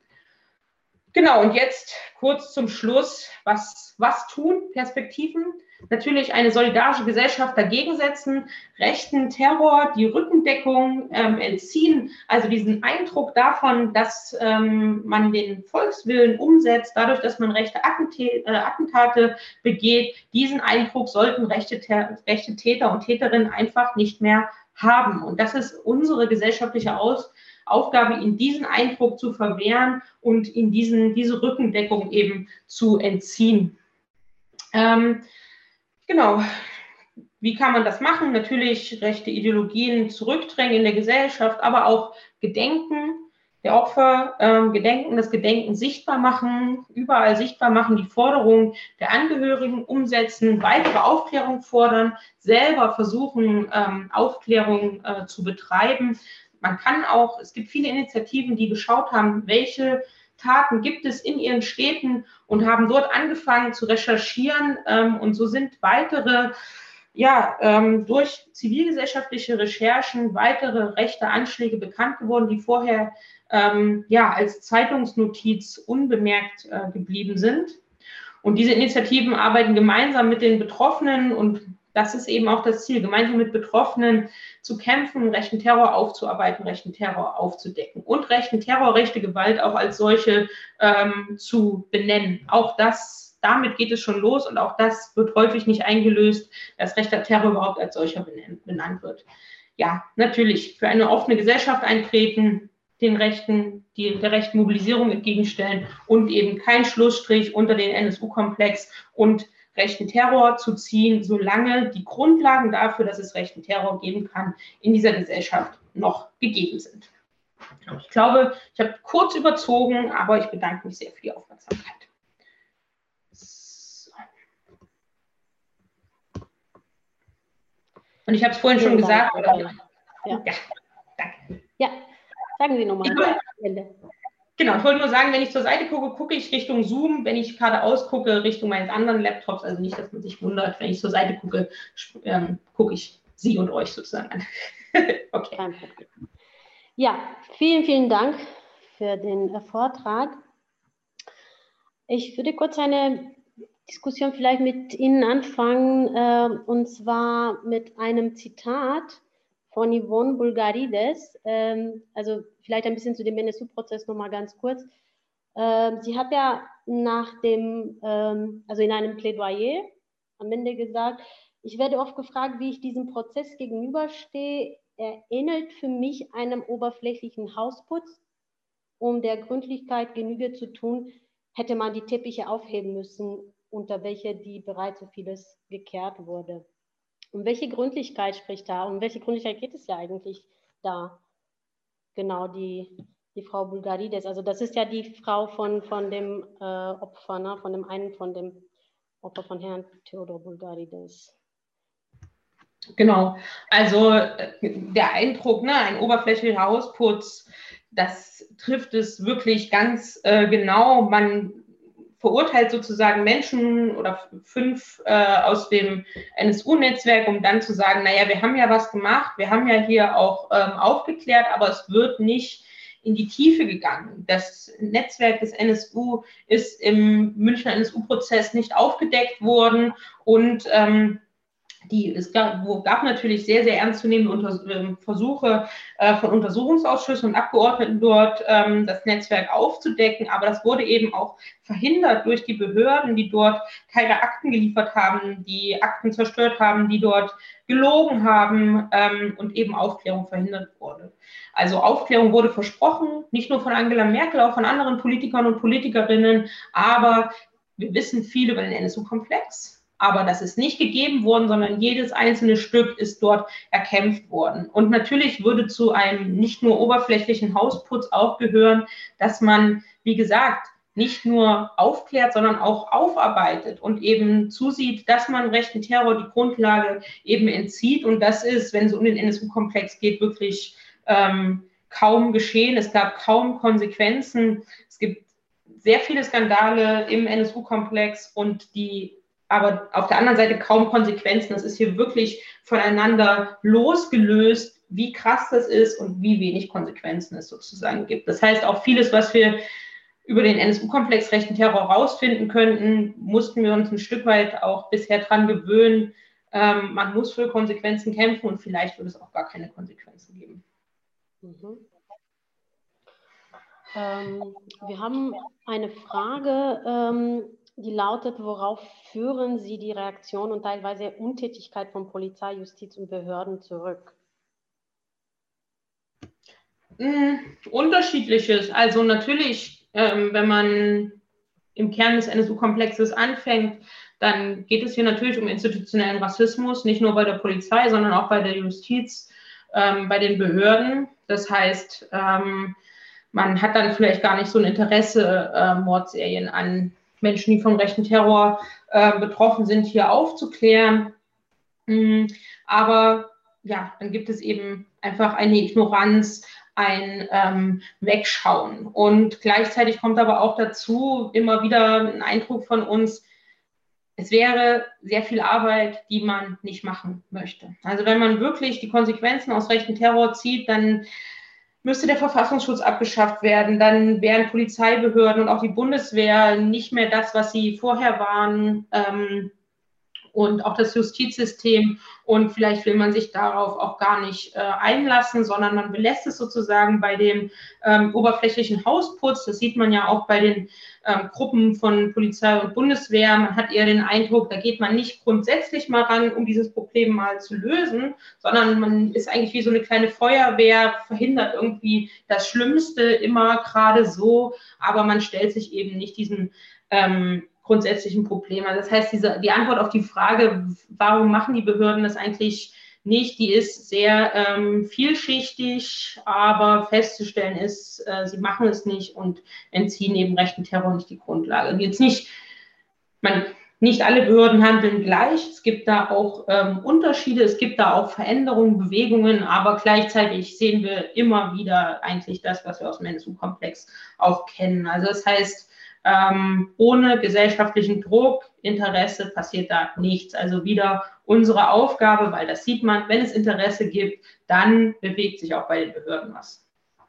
Genau, und jetzt kurz zum Schluss, was, was tun, Perspektiven? Natürlich eine solidarische Gesellschaft dagegen setzen, rechten Terror, die Rückendeckung ähm, entziehen, also diesen Eindruck davon, dass ähm, man den Volkswillen umsetzt, dadurch, dass man rechte Attentate, äh, Attentate begeht, diesen Eindruck sollten rechte, rechte Täter und Täterinnen einfach nicht mehr haben. Und das ist unsere gesellschaftliche Aus Aufgabe, ihnen diesen Eindruck zu verwehren und ihnen diesen, diese Rückendeckung eben zu entziehen. Ähm, genau. Wie kann man das machen? Natürlich rechte Ideologien zurückdrängen in der Gesellschaft, aber auch Gedenken der Opfer, ähm, Gedenken, das Gedenken sichtbar machen, überall sichtbar machen, die Forderungen der Angehörigen umsetzen, weitere Aufklärung fordern, selber versuchen, ähm, Aufklärung äh, zu betreiben. Man kann auch, es gibt viele Initiativen, die geschaut haben, welche Taten gibt es in ihren Städten und haben dort angefangen zu recherchieren. Ähm, und so sind weitere, ja, ähm, durch zivilgesellschaftliche Recherchen weitere rechte Anschläge bekannt geworden, die vorher ähm, ja, als Zeitungsnotiz unbemerkt äh, geblieben sind. Und diese Initiativen arbeiten gemeinsam mit den Betroffenen und das ist eben auch das Ziel, gemeinsam mit Betroffenen zu kämpfen, rechten Terror aufzuarbeiten, rechten Terror aufzudecken und rechten Terror, rechte Gewalt auch als solche ähm, zu benennen. Auch das, damit geht es schon los und auch das wird häufig nicht eingelöst, dass rechter Terror überhaupt als solcher benannt wird. ja, natürlich für eine offene Gesellschaft eintreten, den Rechten, die, der rechten Mobilisierung entgegenstellen und eben keinen Schlussstrich unter den N S U-Komplex und rechten Terror zu ziehen, solange die Grundlagen dafür, dass es rechten Terror geben kann, in dieser Gesellschaft noch gegeben sind. Ich glaube, ich habe kurz überzogen, aber ich bedanke mich sehr für die Aufmerksamkeit. So. Und ich habe es vorhin schon gesagt. Oder? Ja. Ja, danke. Ja, sagen Sie nochmal. Genau, ich wollte nur sagen, wenn ich zur Seite gucke, gucke ich Richtung Zoom, wenn ich geradeaus gucke, Richtung meines anderen Laptops, also nicht, dass man sich wundert, wenn ich zur Seite gucke, ähm, gucke ich Sie und euch sozusagen an. Okay. Kein Problem. Ja, vielen, vielen Dank für den Vortrag. Ich würde kurz eine Diskussion vielleicht mit Ihnen anfangen, äh, und zwar mit einem Zitat von Yvonne Bulgarides, ähm, also vielleicht ein bisschen zu dem N S U-Prozess nochmal ganz kurz. Ähm, sie hat ja nach dem, ähm, also in einem Plädoyer am Ende gesagt, ich werde oft gefragt, wie ich diesem Prozess gegenüberstehe. Er ähnelt für mich einem oberflächlichen Hausputz. Um der Gründlichkeit Genüge zu tun, hätte man die Teppiche aufheben müssen, unter welche die bereits so vieles gekehrt wurde. Um welche Gründlichkeit spricht da? Um welche Gründlichkeit geht es ja eigentlich da? Genau, die, die Frau Bulgarides. Also das ist ja die Frau von, von dem äh, Opfer, ne? Von dem einen, von dem Opfer von Herrn Theodor Bulgarides. Genau, also der Eindruck, ne, ein oberflächlicher Hausputz, das trifft es wirklich ganz äh, genau. Man verurteilt sozusagen Menschen oder fünf äh, aus dem N S U-Netzwerk, um dann zu sagen, naja, wir haben ja was gemacht, wir haben ja hier auch ähm, aufgeklärt, aber es wird nicht in die Tiefe gegangen. Das Netzwerk des N S U ist im Münchner N S U-Prozess nicht aufgedeckt worden und ähm, Die, es gab, wo, gab natürlich sehr, sehr ernstzunehmende Unter, äh, Versuche äh, von Untersuchungsausschüssen und Abgeordneten dort, ähm, das Netzwerk aufzudecken. Aber das wurde eben auch verhindert durch die Behörden, die dort keine Akten geliefert haben, die Akten zerstört haben, die dort gelogen haben ähm, und eben Aufklärung verhindert wurde. Also Aufklärung wurde versprochen, nicht nur von Angela Merkel, auch von anderen Politikern und Politikerinnen. Aber wir wissen viel über den N S U-Komplex. Aber das ist nicht gegeben worden, sondern jedes einzelne Stück ist dort erkämpft worden. Und natürlich würde zu einem nicht nur oberflächlichen Hausputz auch gehören, dass man, wie gesagt, nicht nur aufklärt, sondern auch aufarbeitet und eben zusieht, dass man rechten Terror die Grundlage eben entzieht. Und das ist, wenn es um den N S U-Komplex geht, wirklich ähm, kaum geschehen. Es gab kaum Konsequenzen. Es gibt sehr viele Skandale im N S U-Komplex und die aber auf der anderen Seite kaum Konsequenzen. Das ist hier wirklich voneinander losgelöst, wie krass das ist und wie wenig Konsequenzen es sozusagen gibt. Das heißt, auch vieles, was wir über den N S U-Komplex rechten Terror rausfinden könnten, mussten wir uns ein Stück weit auch bisher dran gewöhnen. Ähm, man muss für Konsequenzen kämpfen und vielleicht wird es auch gar keine Konsequenzen geben. Mhm. Ähm, wir haben eine Frage, ähm, die lautet, worauf führen Sie die Reaktion und teilweise Untätigkeit von Polizei, Justiz und Behörden zurück? Mm, unterschiedliches. Also natürlich, ähm, wenn man im Kern des N S U-Komplexes anfängt, dann geht es hier natürlich um institutionellen Rassismus, nicht nur bei der Polizei, sondern auch bei der Justiz, ähm, bei den Behörden. Das heißt, ähm, man hat dann vielleicht gar nicht so ein Interesse, äh, Mordserien an Menschen, die vom rechten Terror äh, betroffen sind, hier aufzuklären. Mm, aber ja, dann gibt es eben einfach eine Ignoranz, ein ähm, Wegschauen. Und gleichzeitig kommt aber auch dazu immer wieder ein Eindruck von uns, es wäre sehr viel Arbeit, die man nicht machen möchte. Also wenn man wirklich die Konsequenzen aus rechten Terror zieht, dann müsste der Verfassungsschutz abgeschafft werden, dann wären Polizeibehörden und auch die Bundeswehr nicht mehr das, was sie vorher waren. Ähm, und auch das Justizsystem, und vielleicht will man sich darauf auch gar nicht äh, einlassen, sondern man belässt es sozusagen bei dem ähm, oberflächlichen Hausputz. Das sieht man ja auch bei den ähm, Gruppen von Polizei und Bundeswehr. Man hat eher den Eindruck, da geht man nicht grundsätzlich mal ran, um dieses Problem mal zu lösen, sondern man ist eigentlich wie so eine kleine Feuerwehr, verhindert irgendwie das Schlimmste immer gerade so, aber man stellt sich eben nicht diesen ähm, grundsätzlichen Problem. Also das heißt, diese, die Antwort auf die Frage, warum machen die Behörden das eigentlich nicht, die ist sehr ähm, vielschichtig, aber festzustellen ist, äh, sie machen es nicht und entziehen eben rechten Terror nicht die Grundlage. Und jetzt nicht, man, nicht alle Behörden handeln gleich, es gibt da auch ähm, Unterschiede, es gibt da auch Veränderungen, Bewegungen, aber gleichzeitig sehen wir immer wieder eigentlich das, was wir aus dem N S U-Komplex auch kennen. Also das heißt, Ähm, ohne gesellschaftlichen Druck, Interesse passiert da nichts. Also wieder unsere Aufgabe, weil das sieht man, wenn es Interesse gibt, dann bewegt sich auch bei den Behörden was.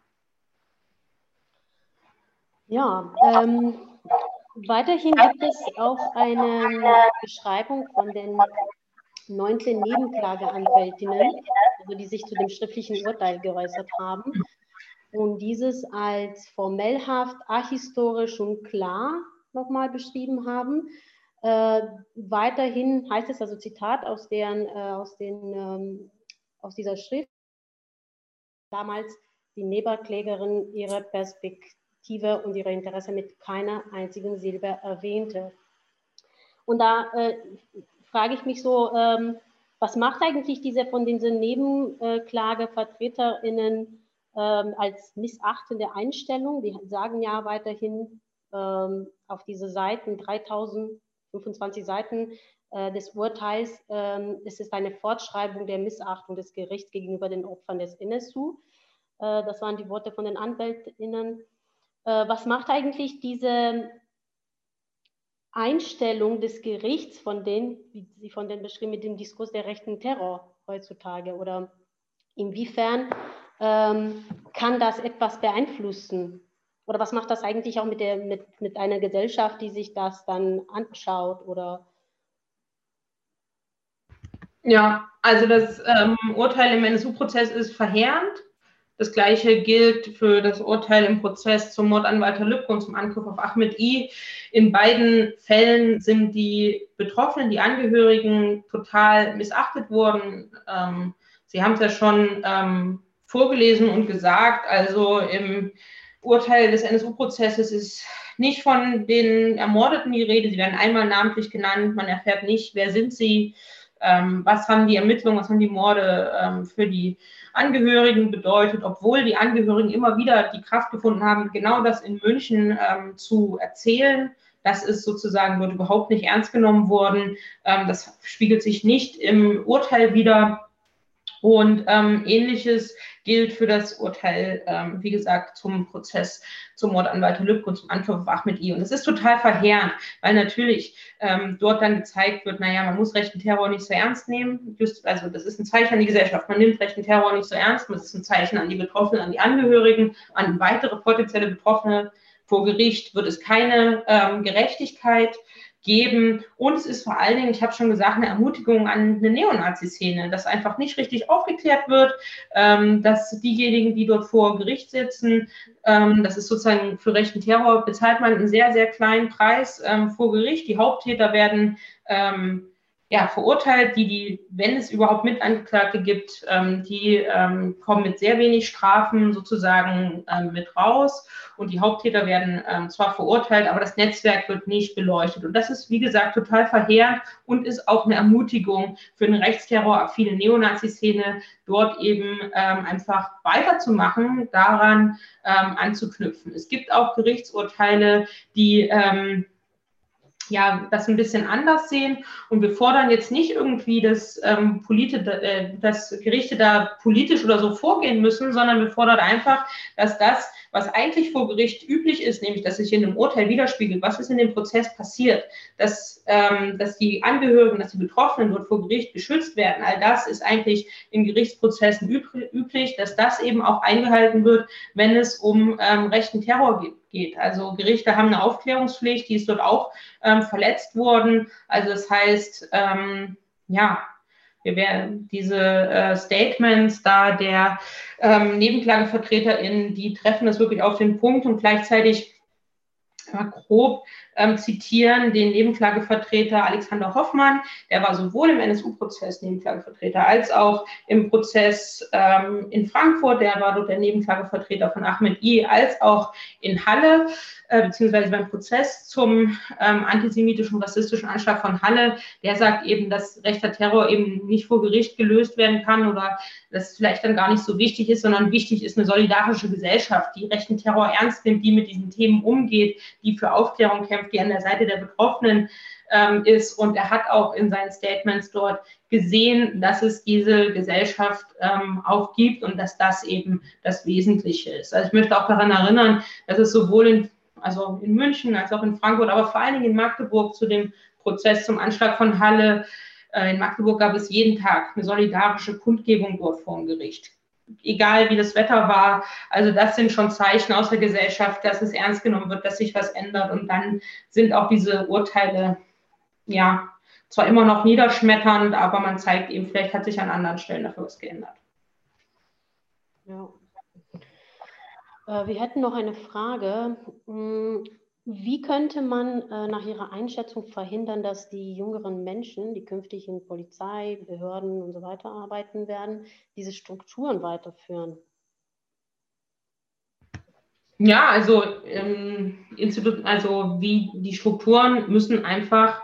Ja, ähm, weiterhin gibt es auch eine Beschreibung von den neunzehn Nebenklageanwältinnen, also die sich zu dem schriftlichen Urteil geäußert haben. Und dieses als formelhaft, ahistorisch und klar nochmal beschrieben haben. Äh, weiterhin heißt es, also Zitat aus, deren, äh, aus, den, ähm, aus dieser Schrift, damals die Nebenklägerin ihre Perspektive und ihre Interesse mit keiner einzigen Silbe erwähnte. Und da äh, frage ich mich so, ähm, was macht eigentlich diese von diesen Nebenklagevertreterinnen Ähm, als missachtende Einstellung? Die sagen ja weiterhin ähm, auf diese Seiten, dreitausendfünfundzwanzig Seiten äh, des Urteils, ähm, es ist eine Fortschreibung der Missachtung des Gerichts gegenüber den Opfern des N S U. Äh, das waren die Worte von den AnwältInnen. Äh, was macht eigentlich diese Einstellung des Gerichts von denen, wie Sie von denen beschrieben, mit dem Diskurs der rechten Terror heutzutage? Oder inwiefern ähm, kann das etwas beeinflussen? Oder was macht das eigentlich auch mit, der, mit, mit einer Gesellschaft, die sich das dann anschaut? Oder? Ja, also das ähm, Urteil im N S U-Prozess ist verheerend. Das Gleiche gilt für das Urteil im Prozess zum Mord an Walter Lübcke und zum Angriff auf Ahmed I. In beiden Fällen sind die Betroffenen, die Angehörigen, total missachtet worden. Ähm, Sie haben es ja schon ähm, vorgelesen und gesagt, also im Urteil des N S U-Prozesses ist nicht von den Ermordeten die Rede. Sie werden einmal namentlich genannt. Man erfährt nicht, wer sind sie, ähm, was haben die Ermittlungen, was haben die Morde ähm, für die Angehörigen bedeutet, obwohl die Angehörigen immer wieder die Kraft gefunden haben, genau das in München ähm, zu erzählen. Das ist sozusagen, wird überhaupt nicht ernst genommen worden. Ähm, das spiegelt sich nicht im Urteil wider. Und ähm, Ähnliches gilt für das Urteil, ähm, wie gesagt, zum Prozess zum Mord an Walter Lübcke und zum Angriff auf Ahmed I. Und es ist total verheerend, weil natürlich ähm, dort dann gezeigt wird, naja, man muss rechten Terror nicht so ernst nehmen. Just, also das ist ein Zeichen an die Gesellschaft. Man nimmt rechten Terror nicht so ernst. Das ist ein Zeichen an die Betroffenen, an die Angehörigen, an weitere potenzielle Betroffene. Vor Gericht wird es keine ähm, Gerechtigkeit geben. Und es ist vor allen Dingen, ich habe schon gesagt, eine Ermutigung an eine Neonazi-Szene, dass einfach nicht richtig aufgeklärt wird, ähm, dass diejenigen, die dort vor Gericht sitzen, ähm, das ist sozusagen für rechten Terror, bezahlt man einen sehr, sehr kleinen Preis ähm, vor Gericht. Die Haupttäter werden ähm, ja, verurteilt, die, die, wenn es überhaupt Mitangeklagte gibt, ähm, die ähm, kommen mit sehr wenig Strafen sozusagen ähm, mit raus und die Haupttäter werden ähm, zwar verurteilt, aber das Netzwerk wird nicht beleuchtet und das ist, wie gesagt, total verheerend und ist auch eine Ermutigung für eine rechtsterroraffine Neonazi-Szene, dort eben ähm, einfach weiterzumachen, daran ähm, anzuknüpfen. Es gibt auch Gerichtsurteile, die ähm, ja, das ein bisschen anders sehen und wir fordern jetzt nicht irgendwie, dass, ähm, Politi äh, dass Gerichte da politisch oder so vorgehen müssen, sondern wir fordern einfach, dass das, was eigentlich vor Gericht üblich ist, nämlich dass sich in einem Urteil widerspiegelt, was ist in dem Prozess passiert, dass, ähm, dass die Angehörigen, dass die Betroffenen dort vor Gericht geschützt werden, all das ist eigentlich in Gerichtsprozessen üb üblich, dass das eben auch eingehalten wird, wenn es um ähm, rechten Terror geht. geht. Also Gerichte haben eine Aufklärungspflicht, die ist dort auch ähm, verletzt worden. Also das heißt, ähm, ja, wir werden diese äh, Statements da der ähm, NebenklagevertreterInnen, die treffen das wirklich auf den Punkt und gleichzeitig mal grob ähm, zitieren den Nebenklagevertreter Alexander Hoffmann, der war sowohl im N S U-Prozess Nebenklagevertreter als auch im Prozess ähm, in Frankfurt, der war dort der Nebenklagevertreter von Ahmed I, als auch in Halle, äh, beziehungsweise beim Prozess zum ähm, antisemitischen, rassistischen Anschlag von Halle, der sagt eben, dass rechter Terror eben nicht vor Gericht gelöst werden kann oder dass es vielleicht dann gar nicht so wichtig ist, sondern wichtig ist eine solidarische Gesellschaft, die rechten Terror ernst nimmt, die mit diesen Themen umgeht, die für Aufklärung kämpft, die an der Seite der Betroffenen ähm, ist. Und er hat auch in seinen Statements dort gesehen, dass es diese Gesellschaft ähm, auch gibt und dass das eben das Wesentliche ist. Also ich möchte auch daran erinnern, dass es sowohl in, also in München als auch in Frankfurt, aber vor allen Dingen in Magdeburg zu dem Prozess zum Anschlag von Halle, äh, in Magdeburg gab es jeden Tag eine solidarische Kundgebung dort vor dem Gericht. Egal wie das Wetter war, also das sind schon Zeichen aus der Gesellschaft, dass es ernst genommen wird, dass sich was ändert und dann sind auch diese Urteile, ja, zwar immer noch niederschmetternd, aber man zeigt eben, vielleicht hat sich an anderen Stellen dafür was geändert. Ja. Äh, wir hätten noch eine Frage. Wie könnte man äh, nach Ihrer Einschätzung verhindern, dass die jüngeren Menschen, die künftig in Polizei, Behörden und so weiter arbeiten werden, diese Strukturen weiterführen? Ja, also, ähm, Institut, also wie die Strukturen müssen einfach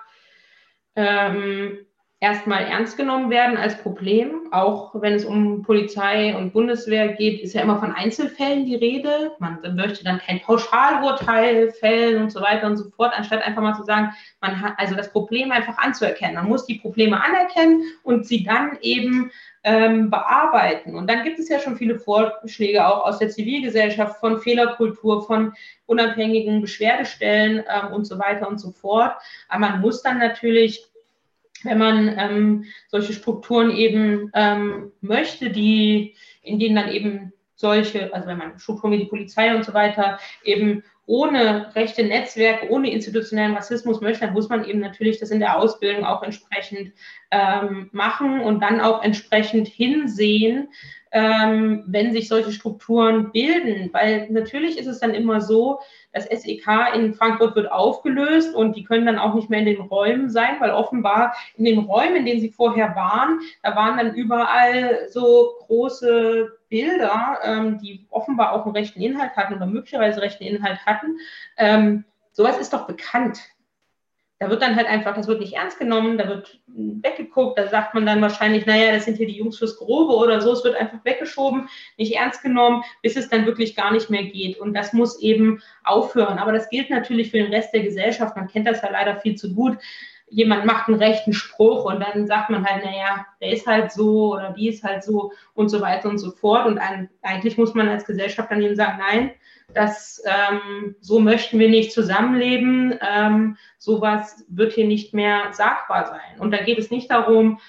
ähm, erstmal ernst genommen werden als Problem. Auch wenn es um Polizei und Bundeswehr geht, ist ja immer von Einzelfällen die Rede. Man möchte dann kein Pauschalurteil fällen und so weiter und so fort, anstatt einfach mal zu sagen, man hat also das Problem einfach anzuerkennen. Man muss die Probleme anerkennen und sie dann eben ähm, bearbeiten. Und dann gibt es ja schon viele Vorschläge auch aus der Zivilgesellschaft von Fehlerkultur, von unabhängigen Beschwerdestellen ähm, und so weiter und so fort. Aber man muss dann natürlich, wenn man ähm, solche Strukturen eben ähm, möchte, die, in denen dann eben solche, also wenn man Strukturen wie die Polizei und so weiter eben ohne rechte Netzwerke, ohne institutionellen Rassismus möchte, dann muss man eben natürlich das in der Ausbildung auch entsprechend ähm, machen und dann auch entsprechend hinsehen, ähm, wenn sich solche Strukturen bilden. Weil natürlich ist es dann immer so, das S E K in Frankfurt wird aufgelöst und die können dann auch nicht mehr in den Räumen sein, weil offenbar in den Räumen, in denen sie vorher waren, da waren dann überall so große Bilder, ähm, die offenbar auch einen rechten Inhalt hatten oder möglicherweise rechten Inhalt hatten. Ähm, sowas ist doch bekannt. Da wird dann halt einfach, das wird nicht ernst genommen, da wird weggeguckt, da sagt man dann wahrscheinlich, naja, das sind hier die Jungs fürs Grobe oder so, es wird einfach weggeschoben, nicht ernst genommen, bis es dann wirklich gar nicht mehr geht. Und das muss eben aufhören. Aber das gilt natürlich für den Rest der Gesellschaft, man kennt das ja leider viel zu gut. Jemand macht einen rechten Spruch und dann sagt man halt, naja, der ist halt so oder die ist halt so und so weiter und so fort. Und eigentlich muss man als Gesellschaft dann eben sagen, nein, das, ähm, so möchten wir nicht zusammenleben, ähm, sowas wird hier nicht mehr sagbar sein. Und da geht es nicht darum,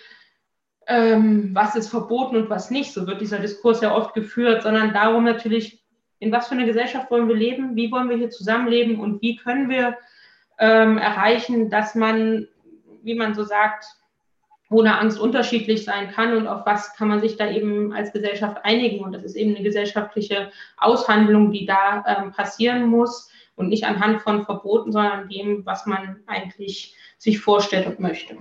ähm, was ist verboten und was nicht, so wird dieser Diskurs ja oft geführt, sondern darum natürlich, in was für eine Gesellschaft wollen wir leben, wie wollen wir hier zusammenleben und wie können wir ähm, erreichen, dass man, wie man so sagt, ohne Angst unterschiedlich sein kann und auf was kann man sich da eben als Gesellschaft einigen. Und das ist eben eine gesellschaftliche Aushandlung, die da ähm, passieren muss und nicht anhand von Verboten, sondern dem, was man eigentlich sich vorstellt und möchte.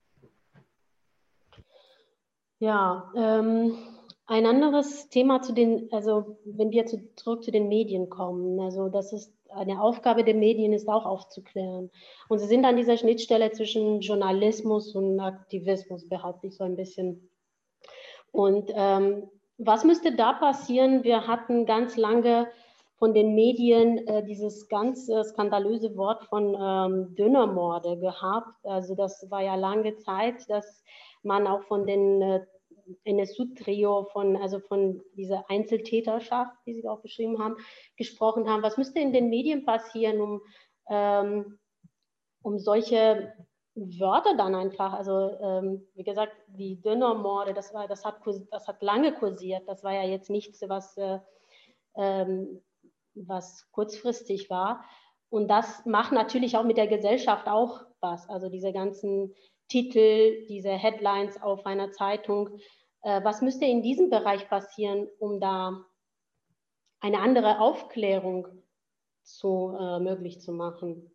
Ja, ähm, ein anderes Thema zu den, also wenn wir zu, zurück zu den Medien kommen, also das ist eine Aufgabe der Medien, ist auch aufzuklären. Und sie sind an dieser Schnittstelle zwischen Journalismus und Aktivismus, behaupte ich so ein bisschen. Und ähm, was müsste da passieren? Wir hatten ganz lange von den Medien äh, dieses ganz äh, skandalöse Wort von ähm, Dönermorde gehabt. Also das war ja lange Zeit, dass man auch von den äh, N S U-Trio, von, also von dieser Einzeltäterschaft, die Sie auch beschrieben haben, gesprochen haben. Was müsste in den Medien passieren, um, ähm, um solche Wörter dann einfach, also ähm, wie gesagt, die Dönermorde, das, war, das, hat, das hat lange kursiert, das war ja jetzt nichts, was äh, ähm, was kurzfristig war. Und das macht natürlich auch mit der Gesellschaft auch was. Also diese ganzen Titel, diese Headlines auf einer Zeitung. Äh, was müsste in diesem Bereich passieren, um da eine andere Aufklärung zu, äh, möglich zu machen?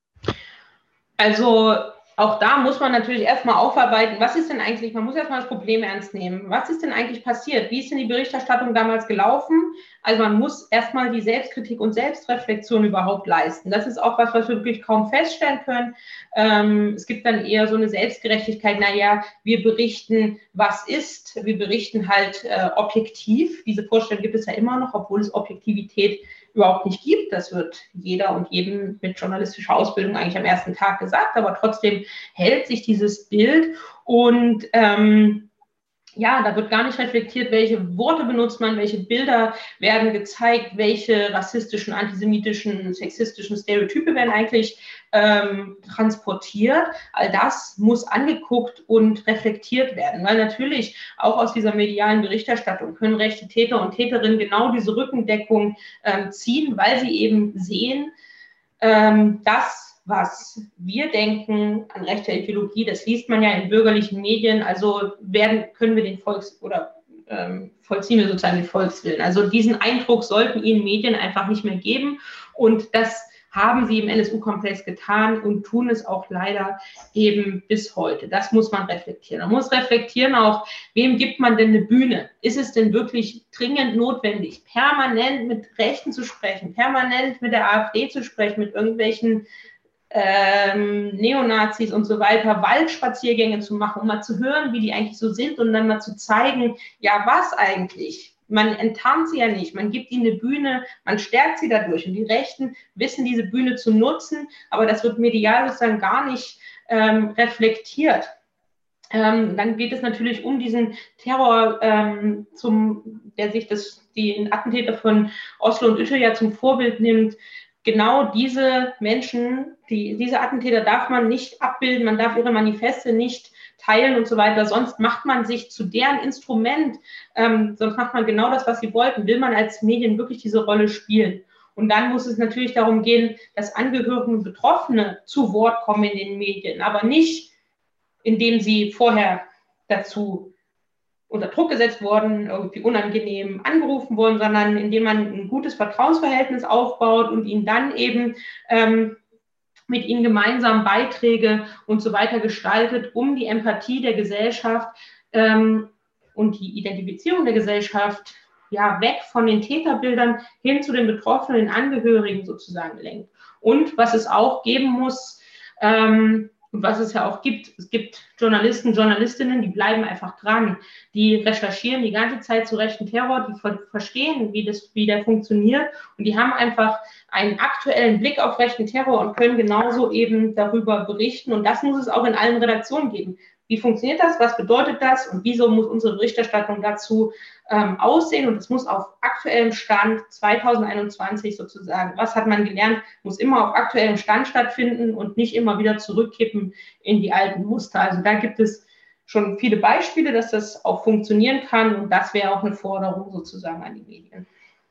Also auch da muss man natürlich erstmal aufarbeiten, was ist denn eigentlich, man muss erstmal das Problem ernst nehmen. Was ist denn eigentlich passiert? Wie ist denn die Berichterstattung damals gelaufen? Also man muss erstmal die Selbstkritik und Selbstreflexion überhaupt leisten. Das ist auch was, was wir wirklich kaum feststellen können. Ähm, es gibt dann eher so eine Selbstgerechtigkeit, naja, wir berichten, was ist. Wir berichten halt äh, objektiv. Diese Vorstellung gibt es ja immer noch, obwohl es Objektivität überhaupt nicht gibt. Das wird jeder und jedem mit journalistischer Ausbildung eigentlich am ersten Tag gesagt, aber trotzdem hält sich dieses Bild und ähm, ja, da wird gar nicht reflektiert, welche Worte benutzt man, welche Bilder werden gezeigt, welche rassistischen, antisemitischen, sexistischen Stereotype werden eigentlich ähm, transportiert. All das muss angeguckt und reflektiert werden, weil natürlich auch aus dieser medialen Berichterstattung können rechte Täter und Täterinnen genau diese Rückendeckung ähm, ziehen, weil sie eben sehen, ähm, dass was wir denken an rechter Ideologie, das liest man ja in bürgerlichen Medien, also werden, können wir den Volks- oder ähm, vollziehen wir sozusagen den Volkswillen. Also diesen Eindruck sollten ihnen Medien einfach nicht mehr geben und das haben sie im N S U-Komplex getan und tun es auch leider eben bis heute. Das muss man reflektieren. Man muss reflektieren auch, wem gibt man denn eine Bühne? Ist es denn wirklich dringend notwendig, permanent mit Rechten zu sprechen, permanent mit der AfD zu sprechen, mit irgendwelchen ähm, Neonazis und so weiter, Waldspaziergänge zu machen, um mal zu hören, wie die eigentlich so sind und dann mal zu zeigen, ja, was eigentlich? Man enttarnt sie ja nicht, man gibt ihnen eine Bühne, man stärkt sie dadurch und die Rechten wissen, diese Bühne zu nutzen, aber das wird medial sozusagen gar nicht ähm, reflektiert. Ähm, dann geht es natürlich um diesen Terror, ähm, zum, der sich das, die Attentäter von Oslo und Utøya zum Vorbild nimmt. Genau diese Menschen, die, diese Attentäter darf man nicht abbilden, man darf ihre Manifeste nicht teilen und so weiter, sonst macht man sich zu deren Instrument, ähm, sonst macht man genau das, was sie wollten, will man als Medien wirklich diese Rolle spielen. Und dann muss es natürlich darum gehen, dass Angehörige und Betroffene zu Wort kommen in den Medien, aber nicht indem sie vorher dazu unter Druck gesetzt wurden, irgendwie unangenehm angerufen wurden, sondern indem man ein gutes Vertrauensverhältnis aufbaut und ihnen dann eben ähm, mit ihnen gemeinsam Beiträge und so weiter gestaltet, um die Empathie der Gesellschaft ähm, und die Identifizierung der Gesellschaft ja, weg von den Täterbildern hin zu den betroffenen Angehörigen sozusagen lenkt. Und was es auch geben muss, ähm, und was es ja auch gibt, es gibt Journalisten, Journalistinnen, die bleiben einfach dran, die recherchieren die ganze Zeit zu rechten Terror, die ver verstehen, wie, das, wie der funktioniert und die haben einfach einen aktuellen Blick auf rechten Terror und können genauso eben darüber berichten und das muss es auch in allen Redaktionen geben. Wie funktioniert das? Was bedeutet das? Und wieso muss unsere Berichterstattung dazu ähm, aussehen? Und es muss auf aktuellem Stand zweitausendeinundzwanzig sozusagen. Was hat man gelernt? Muss immer auf aktuellem Stand stattfinden und nicht immer wieder zurückkippen in die alten Muster. Also da gibt es schon viele Beispiele, dass das auch funktionieren kann. Und das wäre auch eine Forderung sozusagen an die Medien.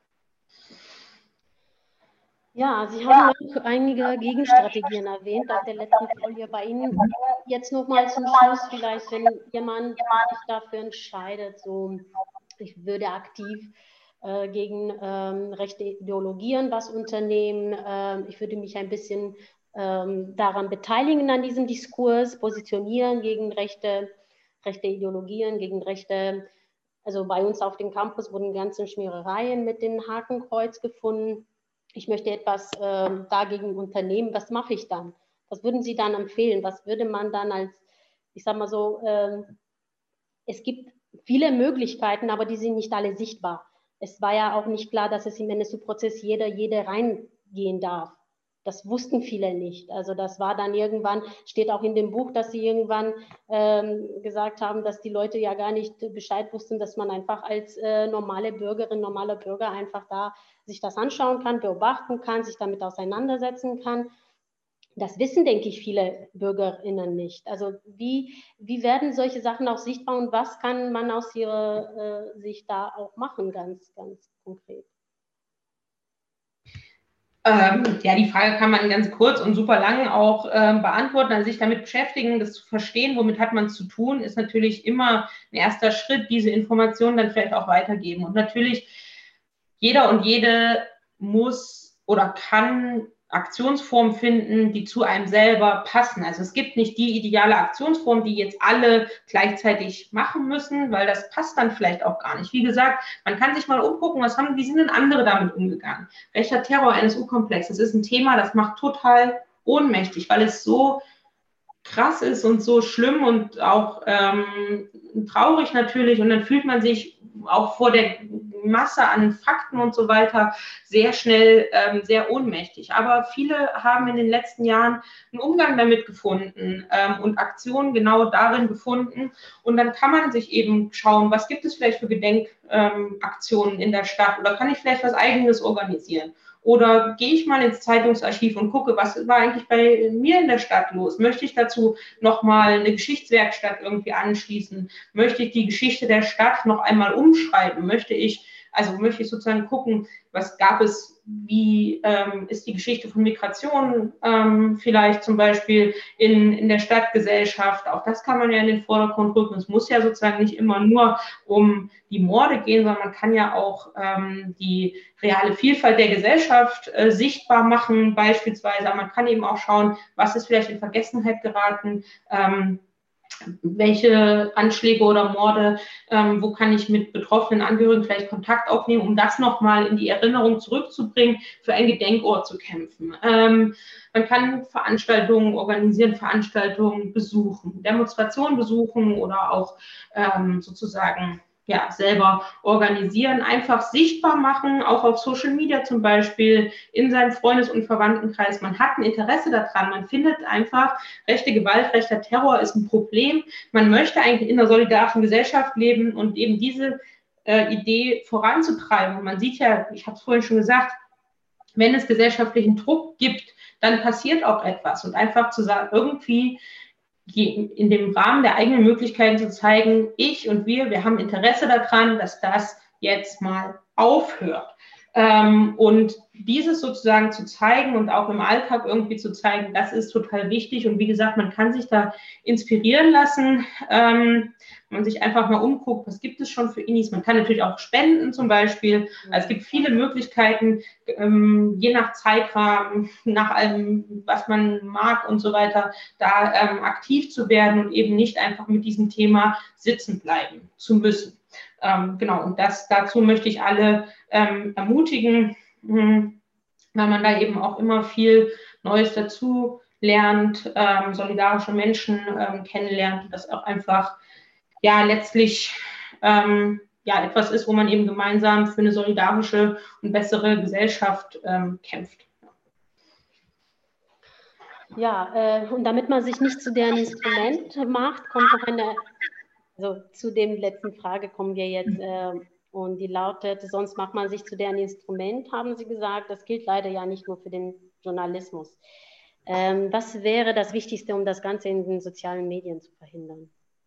Ja, Sie haben noch einige Gegenstrategien erwähnt auf der letzten Folie. Bei Ihnen jetzt nochmal zum Schluss vielleicht, wenn jemand sich dafür entscheidet, so ich würde aktiv äh, gegen ähm, rechte Ideologien was unternehmen, äh, ich würde mich ein bisschen ähm, daran beteiligen an diesem Diskurs, positionieren gegen rechte, rechte Ideologien, gegen rechte, also bei uns auf dem Campus wurden ganze Schmierereien mit dem Hakenkreuz gefunden. Ich möchte etwas äh, dagegen unternehmen, was mache ich dann? Was würden Sie dann empfehlen? Was würde man dann als, ich sage mal so, äh, es gibt viele Möglichkeiten, aber die sind nicht alle sichtbar. Es war ja auch nicht klar, dass es im N S U-Prozess jeder, jede reingehen darf. Das wussten viele nicht. Also das war dann irgendwann, steht auch in dem Buch, dass sie irgendwann ähm, gesagt haben, dass die Leute ja gar nicht Bescheid wussten, dass man einfach als äh, normale Bürgerin, normaler Bürger einfach da sich das anschauen kann, beobachten kann, sich damit auseinandersetzen kann. Das wissen, denke ich, viele BürgerInnen nicht. Also wie, wie werden solche Sachen auch sichtbar und was kann man aus ihrer äh, Sicht da auch machen, ganz, ganz konkret? Ähm, ja, die Frage kann man ganz kurz und super lang auch äh, beantworten. Also sich damit beschäftigen, das zu verstehen, womit hat man es zu tun, ist natürlich immer ein erster Schritt, diese Informationen dann vielleicht auch weitergeben. Und natürlich, jeder und jede muss oder kann Aktionsformen finden, die zu einem selber passen. Also es gibt nicht die ideale Aktionsform, die jetzt alle gleichzeitig machen müssen, weil das passt dann vielleicht auch gar nicht. Wie gesagt, man kann sich mal umgucken, was haben, wie sind denn andere damit umgegangen? Rechter Terror, N S U-Komplex, das ist ein Thema, das macht total ohnmächtig, weil es so krass ist und so schlimm und auch ähm, traurig natürlich. Und dann fühlt man sich auch vor der Masse an Fakten und so weiter sehr schnell ähm, sehr ohnmächtig. Aber viele haben in den letzten Jahren einen Umgang damit gefunden ähm, und Aktionen genau darin gefunden. Und dann kann man sich eben schauen, was gibt es vielleicht für Gedenkaktionen ähm, in der Stadt oder kann ich vielleicht was Eigenes organisieren? Oder gehe ich mal ins Zeitungsarchiv und gucke, was war eigentlich bei mir in der Stadt los? Möchte ich dazu nochmal eine Geschichtswerkstatt irgendwie anschließen? Möchte ich die Geschichte der Stadt noch einmal umschreiben? Möchte ich, also möchte ich sozusagen gucken, was gab es, wie ähm, ist die Geschichte von Migration ähm, vielleicht zum Beispiel in, in der Stadtgesellschaft? Auch das kann man ja in den Vordergrund rücken. Es muss ja sozusagen nicht immer nur um die Morde gehen, sondern man kann ja auch ähm, die reale Vielfalt der Gesellschaft äh, sichtbar machen beispielsweise. Aber man kann eben auch schauen, was ist vielleicht in Vergessenheit geraten, ähm, welche Anschläge oder Morde, ähm, wo kann ich mit betroffenen Angehörigen vielleicht Kontakt aufnehmen, um das nochmal in die Erinnerung zurückzubringen, für ein Gedenkort zu kämpfen. Ähm, man kann Veranstaltungen organisieren, Veranstaltungen besuchen, Demonstrationen besuchen oder auch ähm, sozusagen ja, selber organisieren, einfach sichtbar machen, auch auf Social Media zum Beispiel, in seinem Freundes- und Verwandtenkreis. Man hat ein Interesse daran, man findet einfach, rechte Gewalt, rechter Terror ist ein Problem. Man möchte eigentlich in einer solidarischen Gesellschaft leben und eben diese äh, Idee voranzutreiben. Und man sieht ja, ich habe es vorhin schon gesagt, wenn es gesellschaftlichen Druck gibt, dann passiert auch etwas. Und einfach zu sagen, irgendwie in dem Rahmen der eigenen Möglichkeiten zu zeigen, ich und wir, wir haben Interesse daran, dass das jetzt mal aufhört. Ähm, und dieses sozusagen zu zeigen und auch im Alltag irgendwie zu zeigen, das ist total wichtig. Und wie gesagt, man kann sich da inspirieren lassen, ähm, wenn man sich einfach mal umguckt, was gibt es schon für Innis. Man kann natürlich auch spenden zum Beispiel. Also es gibt viele Möglichkeiten, ähm, je nach Zeitrahmen, nach allem, was man mag und so weiter, da ähm, aktiv zu werden und eben nicht einfach mit diesem Thema sitzen bleiben zu müssen. Ähm, genau, und das, dazu möchte ich alle ähm, ermutigen, mh, weil man da eben auch immer viel Neues dazu lernt, ähm, solidarische Menschen ähm, kennenlernt, das auch einfach ja letztlich ähm, ja etwas ist, wo man eben gemeinsam für eine solidarische und bessere Gesellschaft ähm, kämpft. Ja, äh, und damit man sich nicht zu deren Instrument macht, kommt noch eine, also zu dem letzten Frage kommen wir jetzt, äh, und die lautet, sonst macht man sich zu deren Instrument, haben Sie gesagt. Das gilt leider ja nicht nur für den Journalismus. Ähm, was wäre das Wichtigste, um das Ganze in den sozialen Medien zu verhindern?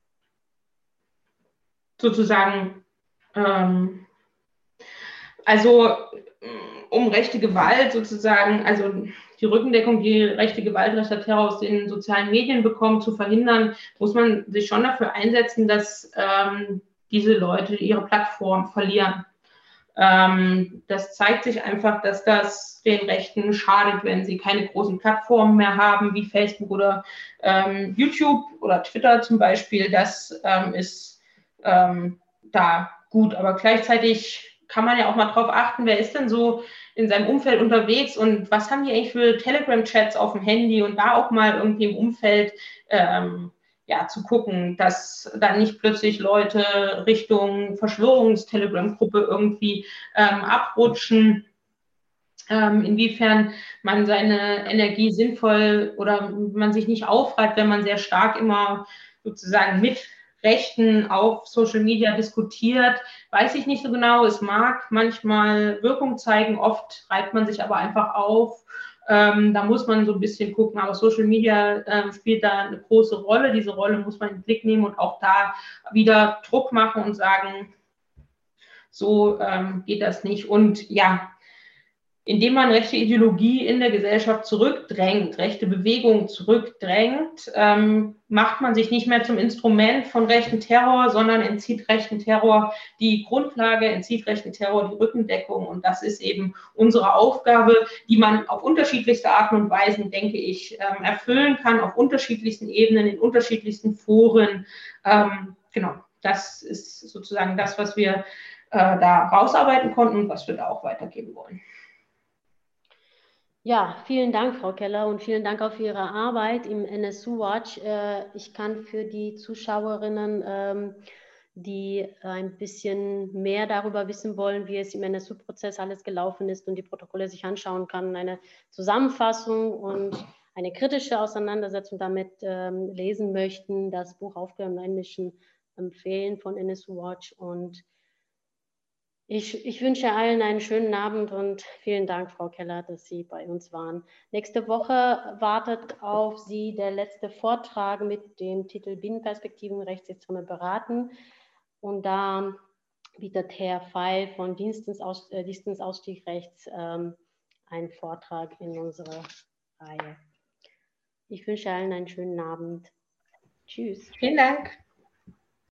Sozusagen, ähm, also um rechte Gewalt sozusagen, also die Rückendeckung, die rechte Gewalt, rechter Terror aus den sozialen Medien bekommt, zu verhindern, muss man sich schon dafür einsetzen, dass ähm, diese Leute ihre Plattform verlieren. Ähm, das zeigt sich einfach, dass das den Rechten schadet, wenn sie keine großen Plattformen mehr haben, wie Facebook oder ähm, YouTube oder Twitter zum Beispiel. Das ähm, ist ähm, da gut, aber gleichzeitig kann man ja auch mal drauf achten, wer ist denn so in seinem Umfeld unterwegs und was haben die eigentlich für Telegram-Chats auf dem Handy und da auch mal irgendwie im Umfeld ähm, ja, zu gucken, dass dann nicht plötzlich Leute Richtung Verschwörungstelegram-Gruppe irgendwie ähm, abrutschen, ähm, inwiefern man seine Energie sinnvoll oder man sich nicht aufreibt, wenn man sehr stark immer sozusagen mit Rechten auf Social Media diskutiert, weiß ich nicht so genau. Es mag manchmal Wirkung zeigen, oft reibt man sich aber einfach auf. Ähm, da muss man so ein bisschen gucken, aber Social Media ähm, spielt da eine große Rolle. Diese Rolle muss man in den Blick nehmen und auch da wieder Druck machen und sagen, so ähm, geht das nicht. Und ja, indem man rechte Ideologie in der Gesellschaft zurückdrängt, rechte Bewegungen zurückdrängt, ähm, macht man sich nicht mehr zum Instrument von rechten Terror, sondern entzieht rechten Terror die Grundlage, entzieht rechten Terror die Rückendeckung. Und das ist eben unsere Aufgabe, die man auf unterschiedlichste Arten und Weisen, denke ich, ähm, erfüllen kann, auf unterschiedlichsten Ebenen, in unterschiedlichsten Foren. Ähm, genau, das ist sozusagen das, was wir äh, da rausarbeiten konnten und was wir da auch weitergeben wollen. Ja, vielen Dank, Frau Keller, und vielen Dank auch für Ihre Arbeit im N S U Watch. Ich kann für die Zuschauerinnen, die ein bisschen mehr darüber wissen wollen, wie es im N S U-Prozess alles gelaufen ist und die Protokolle sich anschauen kann, eine Zusammenfassung und eine kritische Auseinandersetzung damit lesen möchten, das Buch Aufklärung im Einmischen empfehlen von N S U Watch. Und Ich, ich wünsche allen einen schönen Abend und vielen Dank, Frau Keller, dass Sie bei uns waren. Nächste Woche wartet auf Sie der letzte Vortrag mit dem Titel Binnenperspektiven Rechtsextreme beraten. Und da bietet Herr Feil von Dienstensaus, äh, Dienstensausstiegrechts ähm, einen Vortrag in unserer Reihe. Ich wünsche allen einen schönen Abend. Tschüss. Vielen Dank.